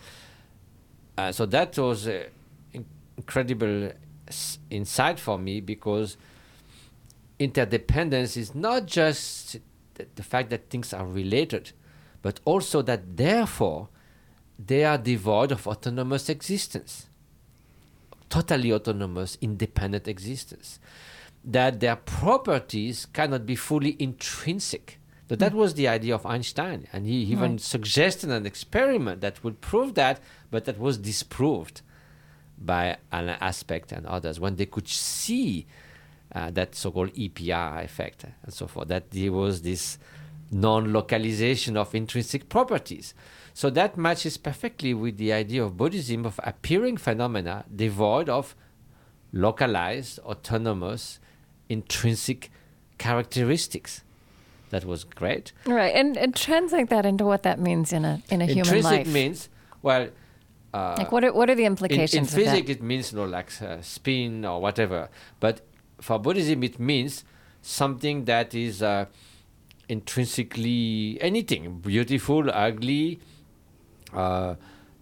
Uh, so that was uh, in- incredible s- insight for me, because interdependence is not just th- the fact that things are related, but also that therefore they are devoid of autonomous existence, totally autonomous, independent existence, that their properties cannot be fully intrinsic. So that was the idea of Einstein, and he even Right. suggested an experiment that would prove that, but that was disproved by an aspect and others when they could see uh, that so-called E P R effect and so forth, that there was this non-localization of intrinsic properties. So that matches perfectly with the idea of Buddhism of appearing phenomena devoid of localized, autonomous, intrinsic characteristics. That was great. Right. And, and translate that into what that means in a in a human Intrinsic life. means, well, uh, like what are, what are the in, in implications of physics that? it means, you know, like uh, spin or whatever. But for Buddhism it means something that is uh, intrinsically anything, beautiful, ugly, uh,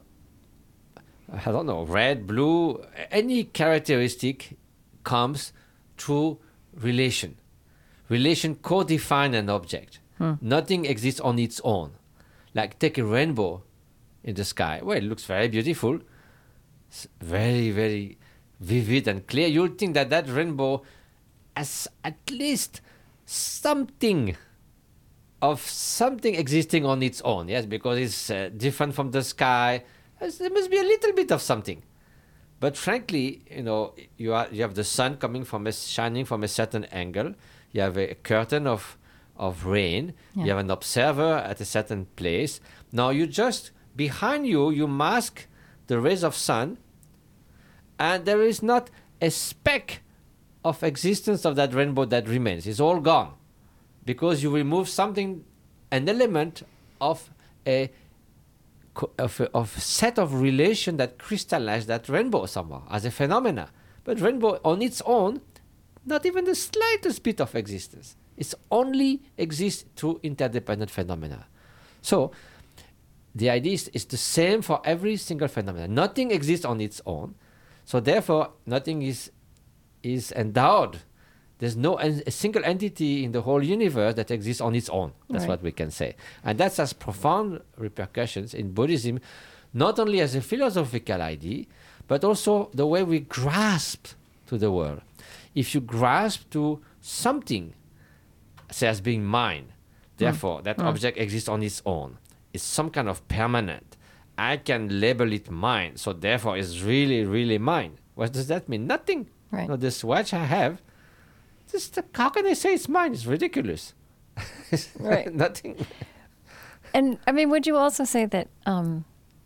I don't know, red, blue, any characteristic comes through relation. Relation co-define an object. Hmm. Nothing exists on its own. Like take a rainbow in the sky. Well, it looks very beautiful. It's very, very vivid and clear. You'll think that that rainbow has at least something of something existing on its own. Yes, because it's uh, different from the sky. There must be a little bit of something. But frankly, you know, you are you have the sun coming from a shining from a certain angle. You have a, a curtain of of rain. Yeah. You have an observer at a certain place. Now you just behind you, you mask the rays of sun, and there is not a speck of existence of that rainbow that remains. It's all gone because you remove something, an element of a Of a, of set of relation that crystallize that rainbow somehow as a phenomena. But rainbow on its own, not even the slightest bit of existence. It only exists through interdependent phenomena. So the idea is, is the same for every single phenomena. Nothing exists on its own. So therefore, nothing is is endowed. There's no en- a single entity in the whole universe that exists on its own. That's right. What we can say. And that has profound repercussions in Buddhism, not only as a philosophical idea, but also the way we grasp to the world. If you grasp to something, say as being mine, therefore mm. that mm. object exists on its own, it's some kind of permanent. I can label it mine, so therefore it's really, really mine. What does that mean? Nothing. Right. You know, this watch I have, Just, how can I say it's mine? It's ridiculous. Right. Nothing. And I mean, would you also say that um,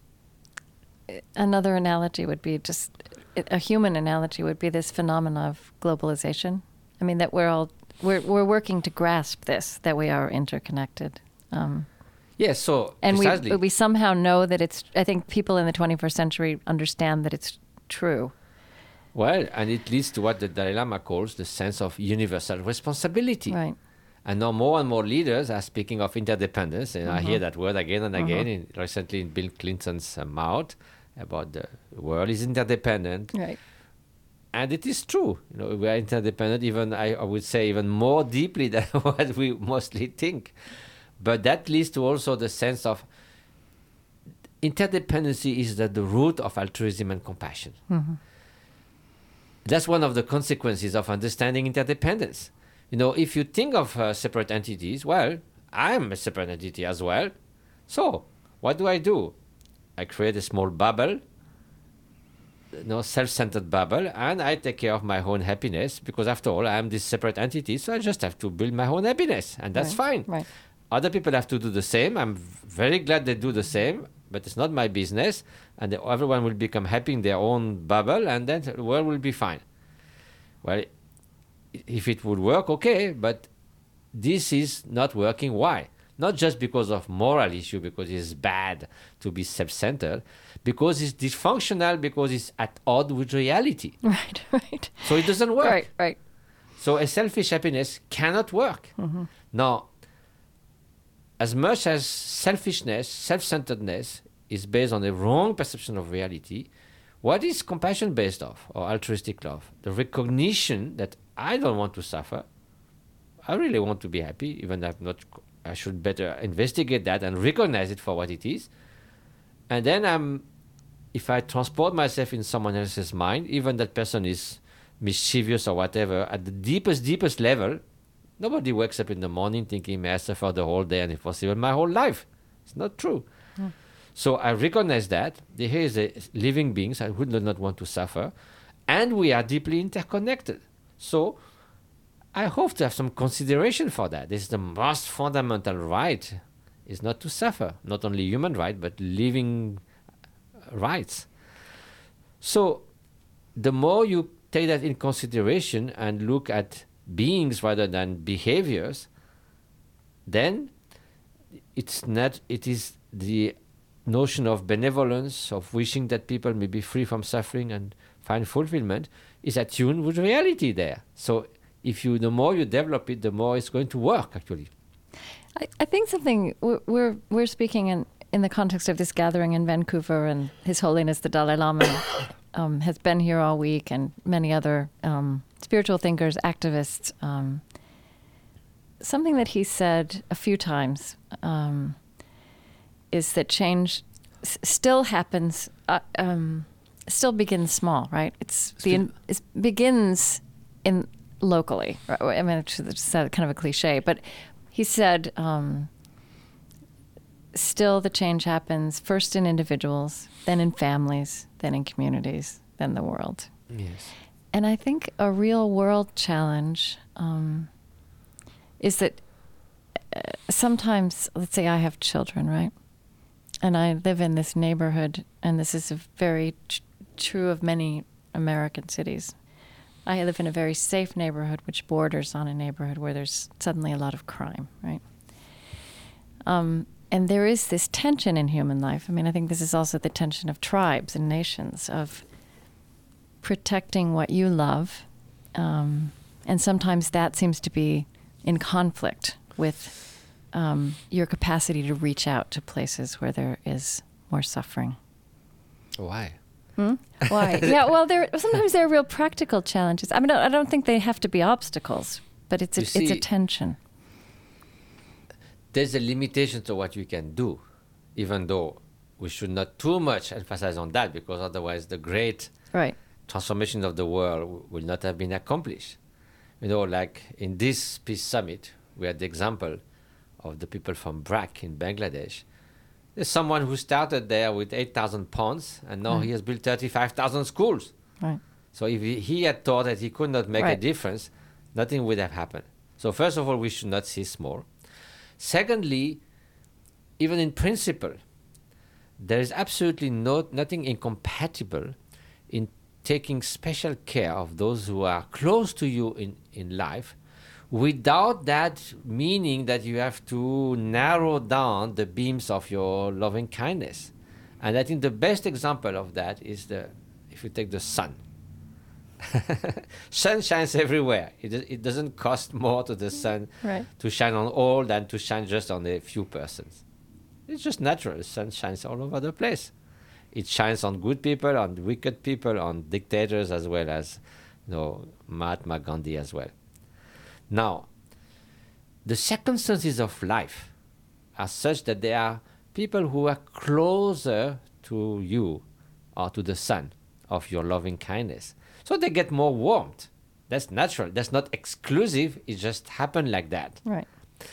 another analogy would be just a human analogy would be this phenomena of globalization? I mean, that we're all we're we're working to grasp this, that we are interconnected. Um, yes. So and precisely. we we somehow know that it's. I think people in the twenty-first century understand that it's true. Well, and it leads to what the Dalai Lama calls the sense of universal responsibility. Right. And now more and more leaders are speaking of interdependence, and mm-hmm. I hear that word again and again, mm-hmm. in, recently in Bill Clinton's uh, mouth, about the world is interdependent. Right. And it is true. You know, we are interdependent, even, I, I would say, even more deeply than what we mostly think. But that leads to also the sense of interdependency is at the root of altruism and compassion. Mm-hmm. That's one of the consequences of understanding interdependence. You know, if you think of uh, separate entities, well, I'm a separate entity as well. So, what do I do? I create a small bubble, you know, self-centered bubble, and I take care of my own happiness because, after all, I am this separate entity, so I just have to build my own happiness, and that's right. fine. Right. Other people have to do the same. I'm very glad they do the same, but it's not my business, and everyone will become happy in their own bubble, and then the world will be fine. Well, if it would work, okay, but this is not working. Why? Not just because of moral issue, because it's bad to be self-centered, because it's dysfunctional, because it's at odds with reality. Right, right. So it doesn't work. Right, right. So a selfish happiness cannot work. Mm-hmm. Now, as much as selfishness, self-centeredness is based on a wrong perception of reality, what is compassion based off, or altruistic love? The recognition that I don't want to suffer. I really want to be happy, even though I'm not. I should better investigate that and recognize it for what it is. And then I'm, if I transport myself in someone else's mind, even that person is mischievous or whatever, at the deepest, deepest level, nobody wakes up in the morning thinking, may I suffer the whole day and if possible my whole life. It's not true. Mm. So I recognize that. Here is a living beings who do not want to suffer, and we are deeply interconnected. So I hope to have some consideration for that. This is the most fundamental right, is not to suffer. Not only human right, but living rights. So the more you take that in consideration and look at beings rather than behaviors, then it's not, it is the notion of benevolence, of wishing that people may be free from suffering and find fulfillment, is attuned with reality there. So if you, the more you develop it, the more it's going to work, actually. I, I think something, we're, we're, we're speaking in, in the context of this gathering in Vancouver, and His Holiness the Dalai Lama um, has been here all week, and many other um, spiritual thinkers, activists. Um, something that he said a few times um, is that change s- still happens, uh, um, still begins small, right? It's the in, it begins in locally. Right? I mean, it's, it's kind of a cliche, but he said um, still the change happens first in individuals, then in families, then in communities, then the world. Yes. And I think a real world challenge um, is that uh, sometimes, let's say I have children, right? And I live in this neighborhood, and this is a very tr- true of many American cities. I live in a very safe neighborhood which borders on a neighborhood where there's suddenly a lot of crime, right? Um, and there is this tension in human life. I mean, I think this is also the tension of tribes and nations, of protecting what you love. Um, and sometimes that seems to be in conflict with um, your capacity to reach out to places where there is more suffering. Why? Hmm? Why? Yeah, well, there sometimes there are real practical challenges. I mean, I don't think they have to be obstacles, but it's a, You see, it's a tension. There's a limitation to what you can do, even though we should not too much emphasize on that, because otherwise the great Right. transformation of the world w- will not have been accomplished. You know, like in this Peace Summit, we had the example of the people from B R A C in Bangladesh. There's someone who started there with eight thousand pounds, and now Right. he has built thirty-five thousand schools. Right. So if he, he had thought that he could not make a Right. difference, nothing would have happened. So first of all, we should not see small. Secondly, even in principle, there is absolutely no, nothing incompatible in taking special care of those who are close to you in, in life, without that meaning that you have to narrow down the beams of your loving kindness. And I think the best example of that is the, if you take the sun. Sun shines everywhere. It, do- it doesn't cost more to the sun Right. to shine on all than to shine just on a few persons. It's just natural. The sun shines all over the place. It shines on good people, on wicked people, on dictators, as well as, you know, Mahatma Gandhi as well. Now, the circumstances of life are such that there are people who are closer to you or to the sun of your loving kindness. So they get more warmth. That's natural. That's not exclusive. It just happened like that. Right.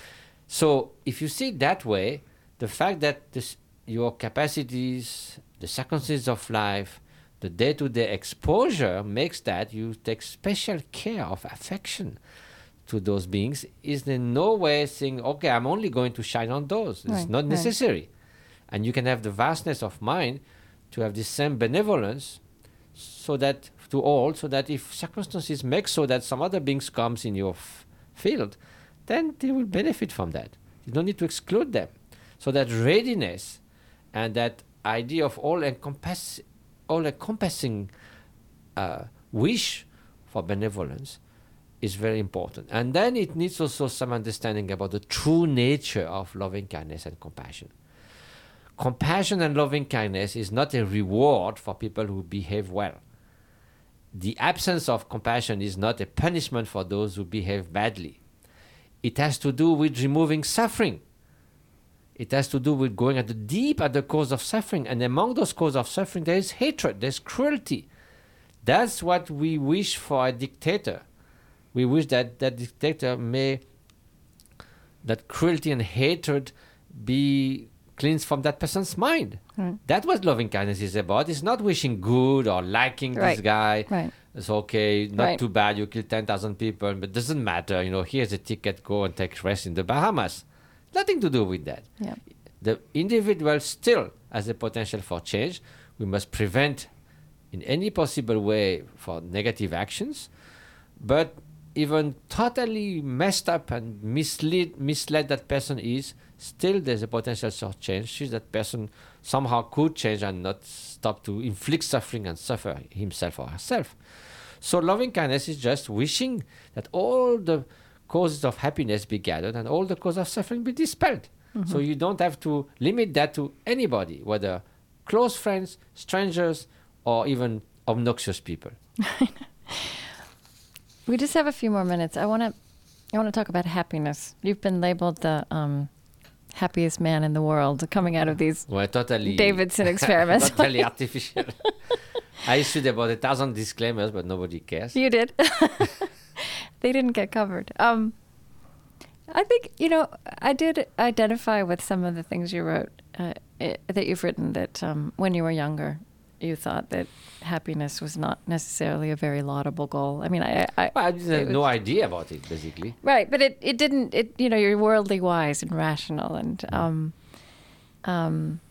So if you see it that way, the fact that this, your capacities, the circumstances of life, the day-to-day exposure makes that you take special care of affection to those beings is in no way saying, okay, I'm only going to shine on those. It's Right, not right. necessary. And you can have the vastness of mind to have the same benevolence so that to all, so that if circumstances make so that some other beings comes in your f- field, then they will benefit from that. You don't need to exclude them. So that readiness and that idea of all encompass, all encompassing uh, wish for benevolence is very important. And then it needs also some understanding about the true nature of loving kindness and compassion. Compassion and loving kindness is not a reward for people who behave well. The absence of compassion is not a punishment for those who behave badly. It has to do with removing suffering. It has to do with going at the deep at the cause of suffering. And among those causes of suffering, there is hatred, there's cruelty. That's what we wish for a dictator. We wish that that dictator may, that cruelty and hatred be cleansed from that person's mind. Right. That's what loving kindness is about. It's not wishing good or liking this Right. guy. Right. It's okay, not Right. too bad, you killed ten thousand people, but it doesn't matter. You know, here's a ticket, go and take rest in the Bahamas. Nothing to do with that. Yeah. The individual still has a potential for change. We must prevent in any possible way for negative actions, but even totally messed up and mislead, misled that person is, still there's a potential for change. Since that person somehow could change and not stop to inflict suffering and suffer himself or herself. So loving kindness is just wishing that all the causes of happiness be gathered and all the causes of suffering be dispelled. So you don't have to limit that to anybody, whether close friends, strangers, or even obnoxious people. We just have a few more minutes. I want to I want to talk about happiness. You've been labeled the um, happiest man in the world coming out of these Well, totally. Davidson experiments. Totally artificial. I issued about a thousand disclaimers, but nobody cares. You did. They didn't get covered. Um, I think, you know, I did identify with some of the things you wrote, uh, it, that you've written, that um, when you were younger, you thought that happiness was not necessarily a very laudable goal. I mean, I... I, Well, I didn't have was, no idea about it, basically. Right, but it, it didn't, it you know, you're worldly wise and rational and... Um, um,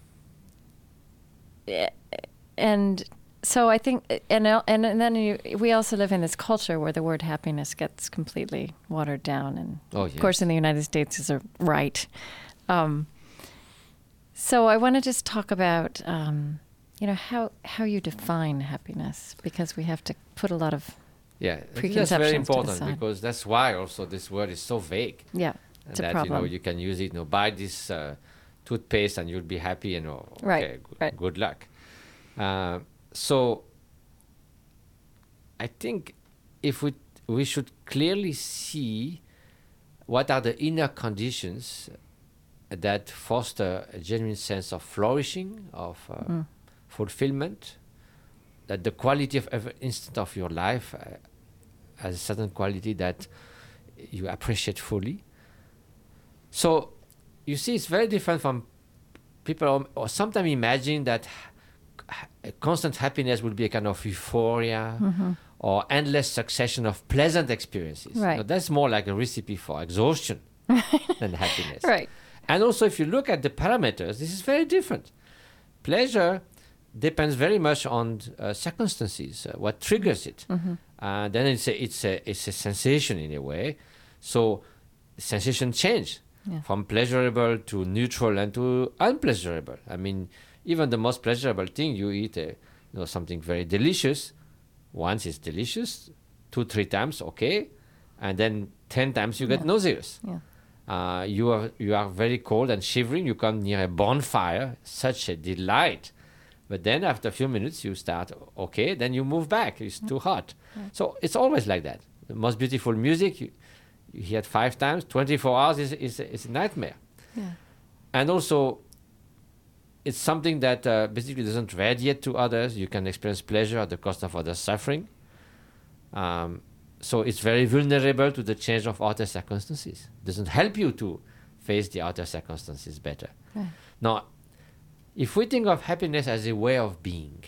and so I think, and and, and then you, we also live in this culture where the word happiness gets completely watered down. And Oh, of course, yes. in the United States is a right. Um, so I want to just talk about... Um, you know, how, how you define happiness, because we have to put a lot of, Yeah, I think that's Preconceptions very to important decide. because that's why also this word is so vague. yeah, And it's a that, problem. you know, you can use it, you know, buy this uh, toothpaste and you'll be happy, you know, okay, Right, good, right. good luck. Uh, so I think if we, we should clearly see what are the inner conditions that foster a genuine sense of flourishing, of uh, Mm. fulfillment, that the quality of every instant of your life uh, has a certain quality that you appreciate fully. So you see, it's very different from people or, or sometimes imagine that h- a constant happiness will be a kind of euphoria or endless succession of pleasant experiences. Right. Now, that's more like a recipe for exhaustion than happiness. Right. And also, if you look at the parameters, this is very different. Pleasure depends very much on uh, circumstances, uh, what triggers it. Uh, then it's a, it's, a, it's a sensation in a way. So sensation change Yeah. from pleasurable to neutral and to unpleasurable. I mean, even the most pleasurable thing you eat, uh, you know, something very delicious, once it's delicious, two, three times, okay, and then ten times you get Yeah. nauseous. Yeah. Uh, you are you are very cold and shivering. You come near a bonfire, such a delight. But then after a few minutes, you start okay. Then you move back. It's too hot. So it's always like that. The most beautiful music you, you hear it five times. twenty-four hours is is, is a nightmare. Yeah. And also, it's something that uh, basically doesn't radiate to others. You can experience pleasure at the cost of others' suffering. Um, so it's very vulnerable to the change of outer circumstances. It doesn't help you to face the outer circumstances better. Right. Now, if we think of happiness as a way of being,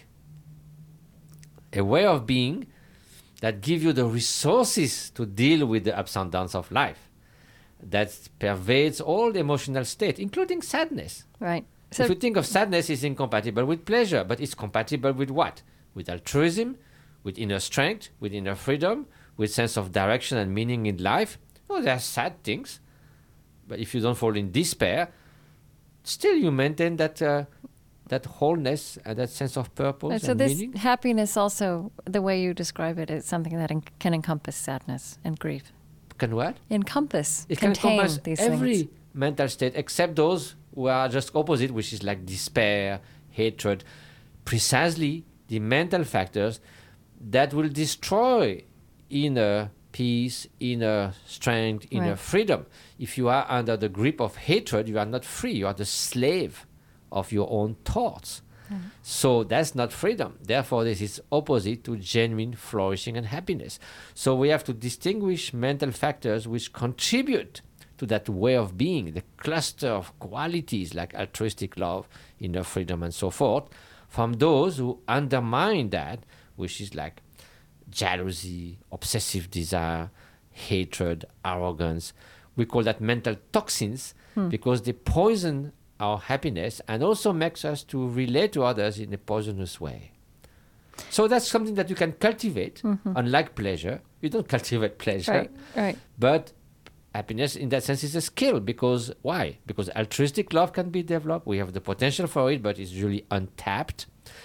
a way of being that gives you the resources to deal with the ups and downs of life, that pervades all the emotional state, including sadness. Right. So If you think of sadness, it's incompatible with pleasure, but it's compatible with what? With altruism, with inner strength, with inner freedom, with sense of direction and meaning in life. Oh, there are sad things, but if you don't fall in despair, still you maintain that uh, that wholeness and that sense of purpose And so and this meaning. happiness also, the way you describe it, is something that en- can encompass sadness and grief. Can what? Encompass, It can contain encompass these every things. mental state except those who are just opposite, which is like despair, hatred, precisely the mental factors that will destroy inner peace, inner strength, inner Right. freedom. If you are under the grip of hatred, you are not free. You are the slave of your own thoughts. So that's not freedom. Therefore, this is opposite to genuine flourishing and happiness. So we have to distinguish mental factors which contribute to that way of being, the cluster of qualities like altruistic love, inner freedom, and so forth, from those who undermine that, which is like jealousy, obsessive desire, hatred, arrogance. We call that mental toxins because they poison our happiness and also makes us to relate to others in a poisonous way. So that's something that you can cultivate, unlike pleasure. You don't cultivate pleasure, Right, right. but happiness in that sense is a skill. Because why? Because altruistic love can be developed. We have the potential for it, but it's usually untapped.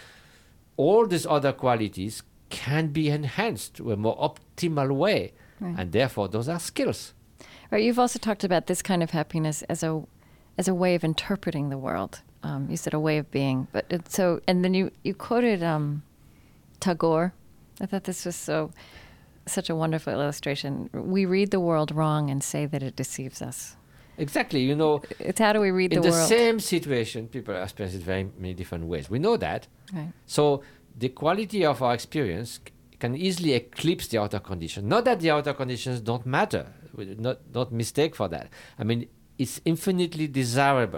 All these other qualities can be enhanced to a more optimal way. Right. And therefore, those are skills. Right. You've also talked about this kind of happiness as a as a way of interpreting the world. Um, you said a way of being, but it, so and then you you quoted um, Tagore. I thought this was so such a wonderful illustration. We read the world wrong and say that it deceives us. Exactly. You know, It's how do we read in the the world? same situation, people experience it very many different ways. We know that. Right. So the quality of our experience c- can easily eclipse the outer conditions. Not that the outer conditions don't matter. We- Not, not mistake for that. I mean, it's infinitely desirable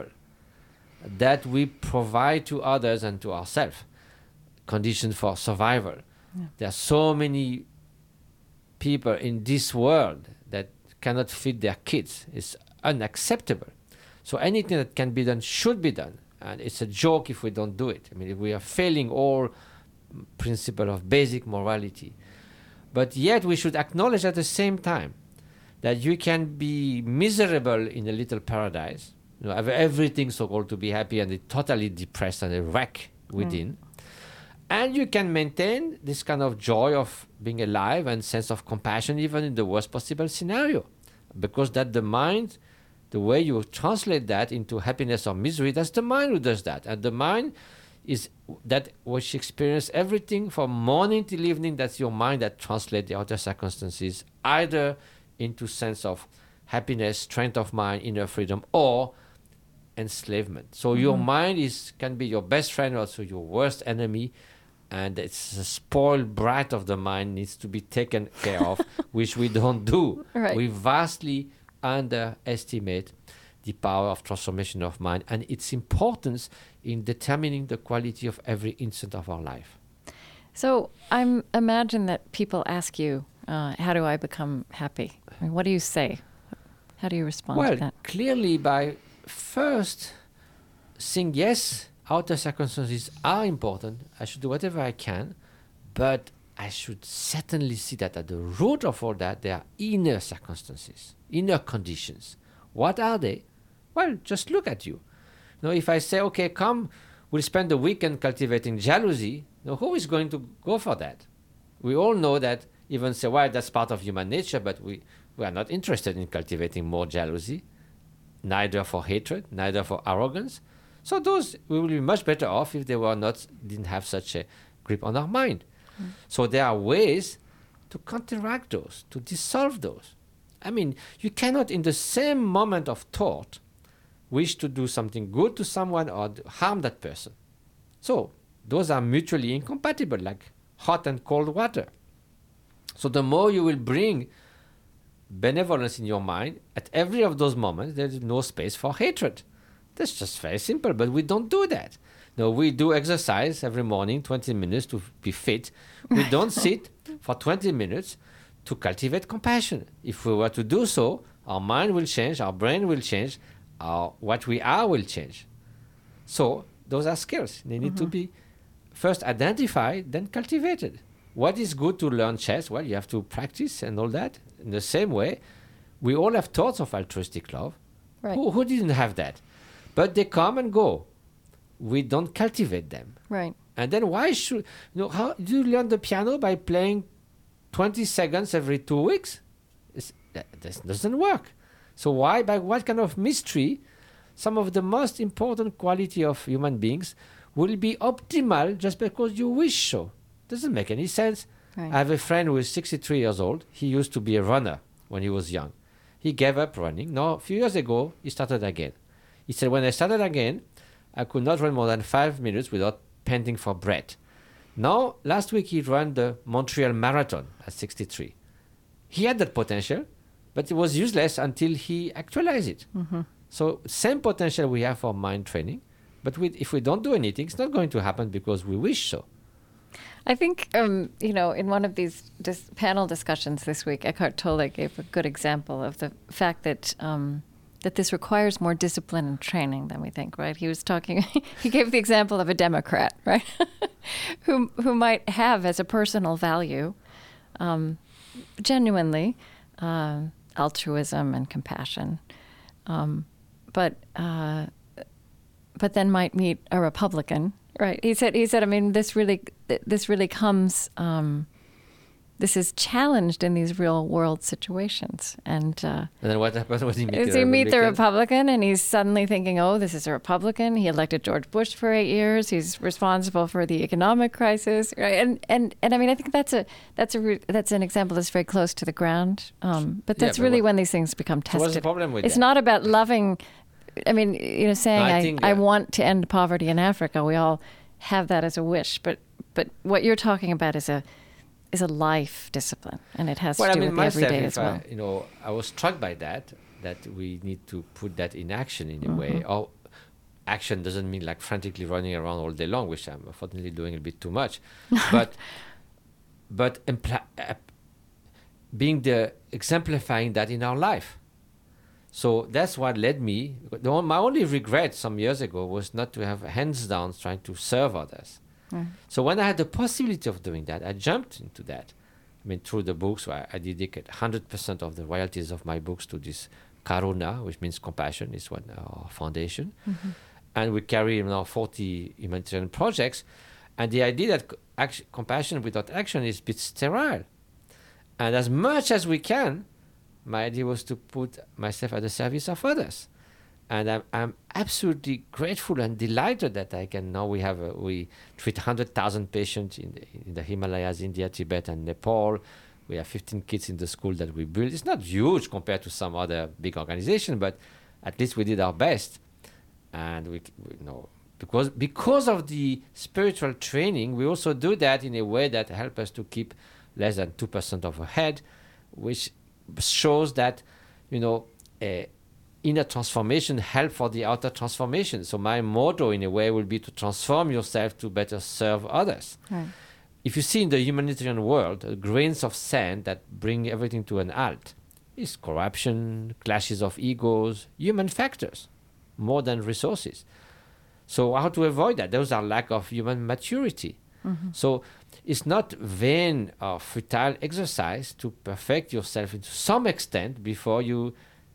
that we provide to others and to ourselves conditions for survival. Yeah. There are so many people in this world that cannot feed their kids. It's unacceptable. So anything that can be done should be done. And it's a joke if we don't do it. I mean, if we are failing all principle of basic morality. But yet we should acknowledge at the same time that you can be miserable in a little paradise, you know, have everything so-called to be happy and be totally depressed and a wreck within. And you can maintain this kind of joy of being alive and sense of compassion even in the worst possible scenario. Because that the mind, the way you translate that into happiness or misery, that's the mind who does that. And the mind is that which experience everything from morning till evening. That's your mind that translates the outer circumstances either into sense of happiness, strength of mind, inner freedom, or enslavement. So Mm-hmm. your mind is can be your best friend, also your worst enemy, and it's a spoiled brat of the mind needs to be taken care of, which we don't do. Right. We vastly underestimate the power of transformation of mind and its importance in determining the quality of every instant of our life. So I imagine that people ask you, uh, how do I become happy? I mean, what do you say? How do you respond Well, to that? clearly by first saying, yes, outer circumstances are important. I should do whatever I can, but I should certainly see that at the root of all that, there are inner circumstances, inner conditions. What are they? Well, just look at you. You know, if I say, okay, come, we'll spend the weekend cultivating jealousy, you know, who is going to go for that? We all know that, even say, well, that's part of human nature, but we, we are not interested in cultivating more jealousy, neither for hatred, neither for arrogance. So those, we will be much better off if they were not, didn't have such a grip on our mind. Mm. So there are ways to counteract those, to dissolve those. I mean, you cannot in the same moment of thought wish to do something good to someone or harm that person. So those are mutually incompatible, like hot and cold water. So the more you will bring benevolence in your mind, at every of those moments, there is no space for hatred. That's just very simple, but we don't do that. No, we do exercise every morning, twenty minutes to be fit. We don't sit for twenty minutes to cultivate compassion. If we were to do so, our mind will change, our brain will change, our, what we are will change. So those are skills. They need mm-hmm. to be first identified, then cultivated. What is good to learn chess? Well, you have to practice and all that. In the same way, we all have thoughts of altruistic love. Right. Who, who didn't have that? But they come and go. We don't cultivate them. Right. And then why should, you know, how do you learn the piano by playing twenty seconds every two weeks? It's, that, that doesn't work. So why, by what kind of mystery, some of the most important quality of human beings will be optimal just because you wish so? Doesn't make any sense. Right. I have a friend who is sixty-three years old. He used to be a runner when he was young. He gave up running. Now, a few years ago, he started again. He said, when I started again, I could not run more than five minutes without panting for breath. Now, last week he ran the Montreal Marathon at sixty-three. He had that potential, but it was useless until he actualized it. Mm-hmm. So, same potential we have for mind training, but we, if we don't do anything, it's not going to happen because we wish so. I think, um, you know, in one of these dis- panel discussions this week, Eckhart Tolle gave a good example of the fact that um, that this requires more discipline and training than we think, right? He was talking, he gave the example of a Democrat, right, who who might have as a personal value, um, genuinely, uh, altruism and compassion, um, but uh, but then might meet a Republican. Right. He said. He said. I mean, this really, this really comes um, this is challenged in these real world situations. And, uh, And then what happened when he met As the you meet the Republican? Republican, and he's suddenly thinking, "Oh, this is a Republican. He elected George Bush for eight years. He's responsible for the economic crisis." Right? And and and I mean, I think that's a that's a re- that's an example that's very close to the ground. Um, but Yeah, that's but really what- when these things become So tested. what's the problem with it's that? not about loving. I mean, you know, saying No, I I, think, I uh, want to end poverty in Africa. We all have that as a wish, but but what you're talking about is a is a life discipline, and it has Well, to I do mean, with the myself, everyday if as well. I, you know, I was struck by that, that we need to put that in action in a Mm-hmm. way. Or action doesn't mean like frantically running around all day long, which I'm unfortunately doing a bit too much. but but impl- uh, being the exemplifying that in our life. So that's what led me. The one, my only regret some years ago was not to have hands down trying to serve others. Right. So when I had the possibility of doing that, I jumped into that. I mean, through the books, where I dedicate one hundred percent of the royalties of my books to this Karuna, which means compassion, is one our foundation. Mm-hmm. And we carry now forty humanitarian projects. And the idea that co- action, compassion without action is a bit sterile. And as much as we can, my idea was to put myself at the service of others. And I'm, I'm absolutely grateful and delighted that I can now we have a, we treat one hundred thousand patients in the, in the Himalayas, India, Tibet, and Nepal. We have fifteen kids in the school that we built. It's not huge compared to some other big organization, but at least we did our best. And we, we you know because because of the spiritual training, we also do that in a way that helps us to keep less than two percent of our head, which shows that you know. Uh, inner transformation help for the outer transformation. So my motto in a way will be to transform yourself to better serve others. Right. If you see in the humanitarian world uh, grains of sand that bring everything to an halt, is corruption, clashes of egos, human factors, more than resources. So how to avoid that? Those are lack of human maturity. Mm-hmm. So it's not vain or futile exercise to perfect yourself to some extent before you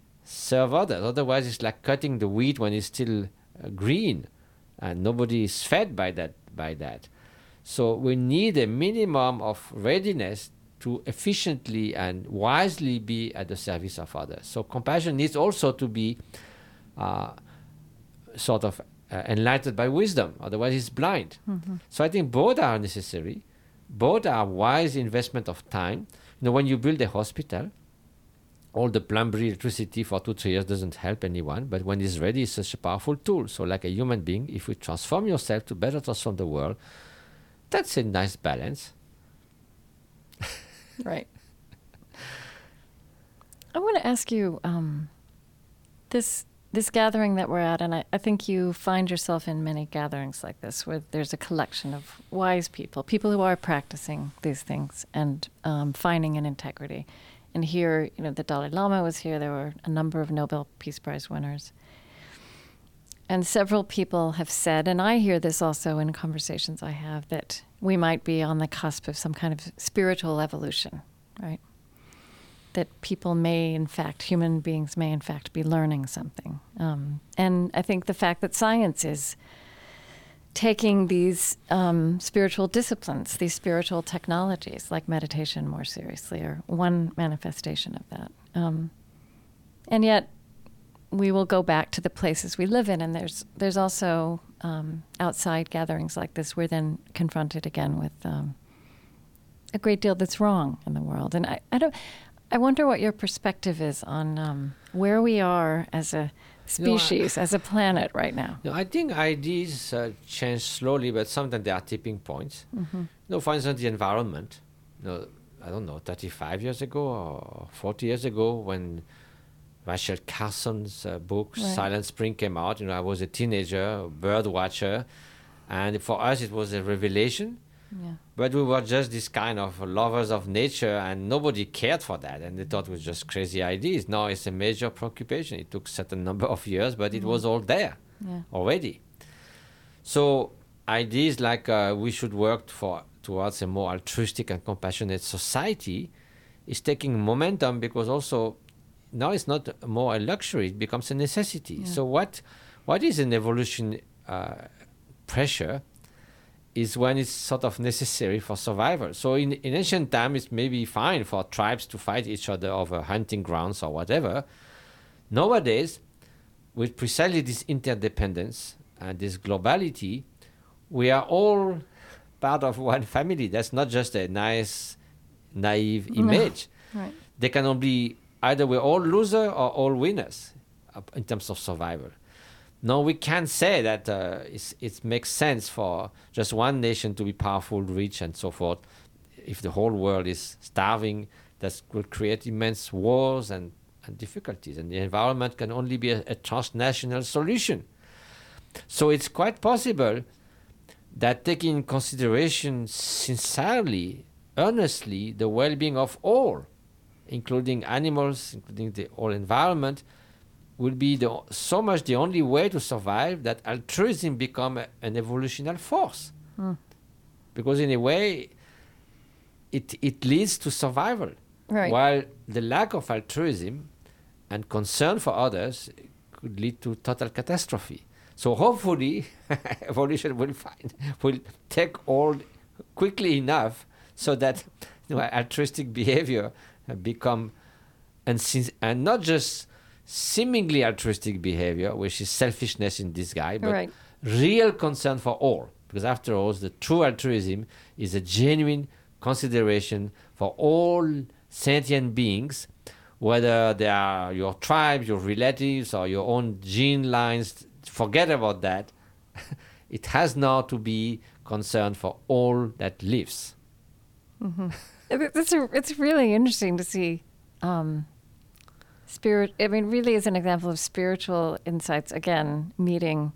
serve others. Otherwise, it's like cutting the wheat when it's still uh, green, and nobody is fed by that. By that, so we need a minimum of readiness to efficiently and wisely be at the service of others. So compassion needs also to be uh, sort of uh, enlightened by wisdom. Otherwise, it's blind. Mm-hmm. So I think both are necessary. Both are wise investment of time. You know, when you build a hospital, all the plumbery, electricity for two, three years doesn't help anyone, but when it's ready, it's such a powerful tool. So like a human being, if you transform yourself to better transform the world, that's a nice balance. Right. I want to ask you um, this this gathering that we're at, and I, I think you find yourself in many gatherings like this, where there's a collection of wise people, people who are practicing these things and um, finding an integrity. And here, you know, the Dalai Lama was here. There were a number of Nobel Peace Prize winners. And several people have said, and I hear this also in conversations I have, that we might be on the cusp of some kind of spiritual evolution, right? That people may, in fact, human beings may, in fact, be learning something. Um, and I think the fact that science is taking these um, spiritual disciplines, these spiritual technologies like meditation more seriously, are one manifestation of that. Um, and yet, we will go back to the places we live in, and there's there's also um, outside gatherings like this. We're then confronted again with um, a great deal that's wrong in the world. And I, I don't. I wonder what your perspective is on um, where we are as a species, No, I, as a planet right now. No, I think ideas uh, change slowly, but sometimes there are tipping points. Mm-hmm. You know, for instance, the environment. You know, I don't know, thirty-five years ago or forty years ago, when Rachel Carson's uh, book Right. Silent Spring came out, you know, I was a teenager, a bird watcher, and for us it was a revelation. Yeah. But we were just this kind of lovers of nature, and nobody cared for that, and they thought it was just crazy ideas. Now it's a major preoccupation. It took a certain number of years, but it was all there Yeah. already. So ideas like uh, we should work for towards a more altruistic and compassionate society is taking momentum, because also now it's not more a luxury, it becomes a necessity. Yeah. So what what is an evolution uh, pressure is when it's sort of necessary for survival. So in, in ancient times, it's maybe fine for tribes to fight each other over hunting grounds or whatever. Nowadays, with precisely this interdependence and this globality, we are all part of one family. That's not just a nice, naive image. No. Right. They can be either we're all losers or all winners uh, in terms of survival. No, we can't say that uh, it's, it makes sense for just one nation to be powerful, rich, and so forth. If the whole world is starving, that will create immense wars and, and difficulties. And the environment can only be a, a transnational solution. So it's quite possible that taking in consideration sincerely, earnestly, the well-being of all, including animals, including the whole environment, will be the, so much the only way to survive that altruism become a, an evolutionary force. Mm. Because in a way, it, it leads to survival. Right. While the lack of altruism and concern for others could lead to total catastrophe. So hopefully, evolution will find, will take hold quickly enough so that you know, altruistic behavior become, and, since, and not just seemingly altruistic behavior, which is selfishness in disguise, but Right. real concern for all. Because after all, the true altruism is a genuine consideration for all sentient beings, whether they are your tribe, your relatives, or your own gene lines. Forget about that. It has now to be concerned for all that lives. Mm-hmm. It's, a, it's really interesting to see um, spirit. I mean, really is an example of spiritual insights, again, meeting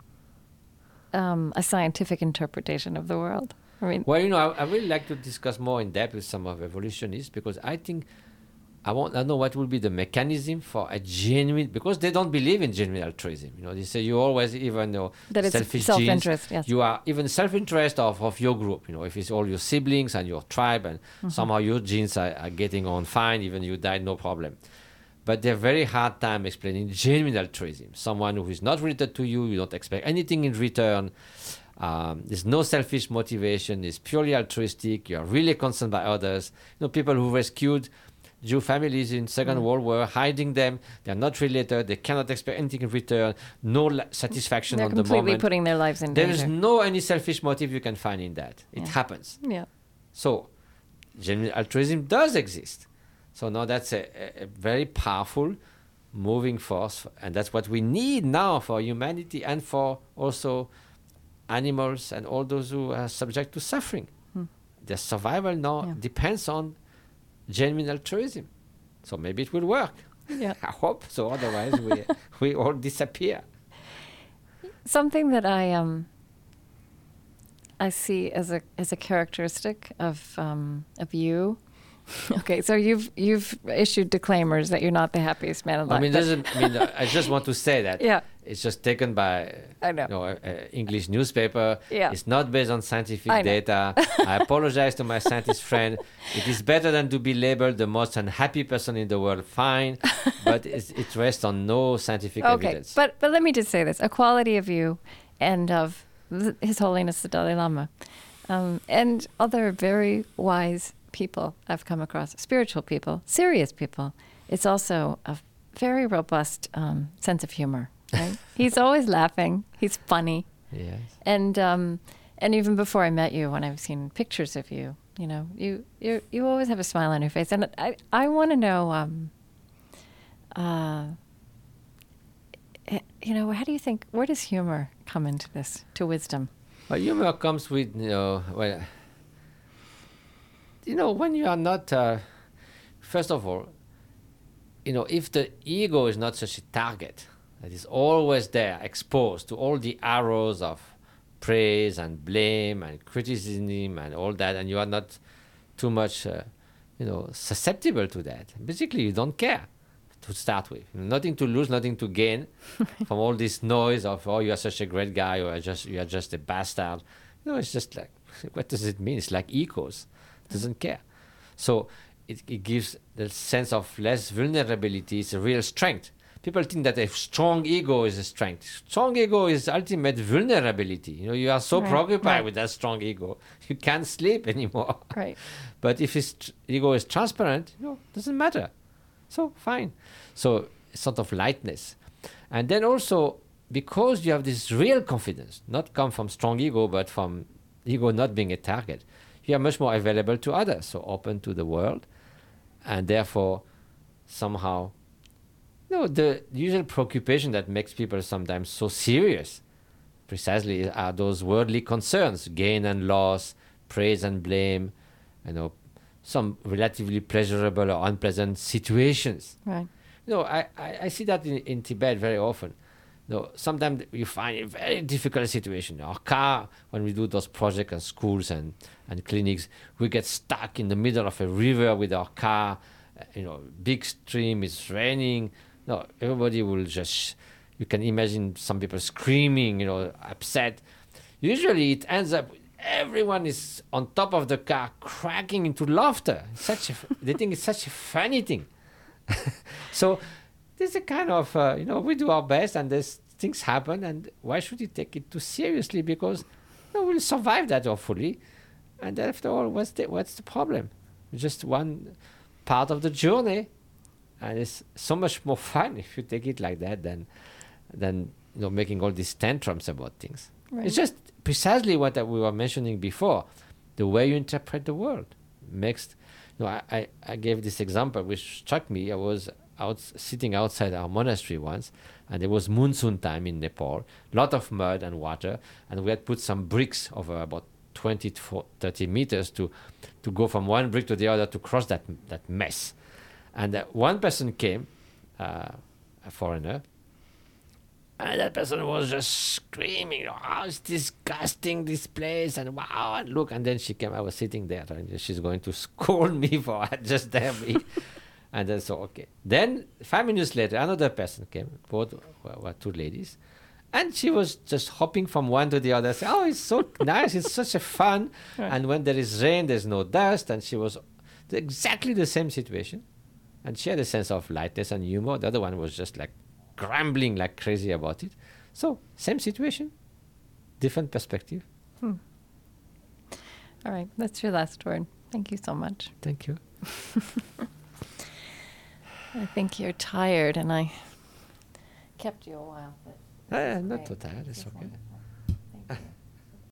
um, a scientific interpretation of the world. I mean, Well, you know, I, I really like to discuss more in depth with some of evolutionists because I think I want I know what will be the mechanism for a genuine, because they don't believe in genuine altruism. You know, they say you always even you know, that it's selfish self-interest, genes. yes. You are even self-interest of, of your group. You know, if it's all your siblings and your tribe, and Mm-hmm. somehow your genes are, are getting on fine, even you died, no problem. But they're very hard time explaining genuine altruism. Someone who is not related to you, you don't expect anything in return. Um, there's no selfish motivation. It's purely altruistic. You are really concerned by others. You know, people who rescued Jew families in Second Mm. World War, hiding them. They are not related. They cannot expect anything in return. No la- satisfaction They're on the completely moment. putting their lives in There danger. is no any selfish motive you can find in that. It Yeah. happens. Yeah. So, genuine altruism does exist. So now that's a, a, a very powerful moving force, and that's what we need now for humanity and for also animals and all those who are subject to suffering. Hmm. Their survival now Yeah. depends on genuine altruism. So maybe it will work. Yeah. I hope so. Otherwise, we we all disappear. Something that I um I see as a as a characteristic of um, of you. Okay, so you've you've issued disclaimers that you're not the happiest man alive. I mean, but- doesn't I mean. I just want to say that Yeah. it's just taken by I know. you know, a, a English newspaper. Yeah. It's not based on scientific I know. data. I apologize to my scientist friend. It is better than to be labeled the most unhappy person in the world. Fine, but it's, it rests on no scientific Okay, evidence. but but let me just say this: a quality of you and of th- His Holiness the Dalai Lama, um, and other very wise people I've come across, spiritual people, serious people. It's also a very robust um, sense of humor. Right? He's always laughing. He's funny, Yes. and um, and even before I met you, when I've seen pictures of you, you know, you you you always have a smile on your face, and I I want to know. Um, uh, eh, you know, how do you think? Where does humor come into this? To wisdom? Well, humor comes with, you know, well, you know, when you are not, uh, first of all, you know, if the ego is not such a target that is always there, exposed to all the arrows of praise and blame and criticism and all that, and you are not too much, uh, you know, susceptible to that, basically you don't care to start with. Nothing to lose, nothing to gain from all this noise of, oh, you are such a great guy, or just you are just a bastard. You know, it's just like, what does it mean? It's like echoes. Doesn't care. So it, it gives the sense of less vulnerability. It's a real strength, people think that a strong ego is a strength. Strong ego is ultimate vulnerability. You know, you are so Right, preoccupied right. with that strong ego, you can't sleep anymore. Right. But if his tr- ego is transparent, you know, doesn't matter. So fine. So sort of lightness. And then also, because you have this real confidence, not come from strong ego, but from ego not being a target, you are much more available to others, so open to the world, and therefore somehow, you know, the usual preoccupation that makes people sometimes so serious precisely are those worldly concerns, gain and loss, praise and blame, you know, some relatively pleasurable or unpleasant situations. Right. You know, I, I, I see that in, in Tibet very often. You know, sometimes you find a very difficult situation. Our car, when we do those projects and schools and, and clinics, we get stuck in the middle of a river with our car. Uh, you know, big stream, it's raining. No, everybody will just, you can imagine some people screaming, you know, upset. Usually it ends up, everyone is on top of the car cracking into laughter. Such a, they think it's such a funny thing. So there's a kind of, uh, you know, we do our best and there's things happen, and why should you take it too seriously? Because you know, we'll survive that hopefully. And after all, what's the, what's the problem? Just one part of the journey. And it's so much more fun if you take it like that than, than you know, making all these tantrums about things. Right. It's just precisely what we were mentioning before. The way you interpret the world makes... You know, I, I, I gave this example which struck me. I was out sitting outside our monastery once, and it was monsoon time in Nepal, lot of mud and water, and we had put some bricks over about twenty to thirty meters to, to go from one brick to the other to cross that, that mess. And uh, one person came, uh, a foreigner, and that person was just screaming, oh, it's disgusting, this place, and wow, and look. And then she came, I was sitting there, and she's going to scold me for just there. Me. And then, so, okay. Then, five minutes later, another person came, both were, were two ladies, and she was just hopping from one to the other, saying, oh, it's so nice, it's such a fun. Right. And when there is rain, there's no dust, and she was exactly the same situation. And she had a sense of lightness and humor. The other one was just like, grumbling like crazy about it. So, same situation, different perspective. Hmm. All right, that's your last word. Thank you so much. Thank you. I think you're tired, and I kept you a while. But Uh, not great. too tired, it's You're okay. wonderful. Thank you.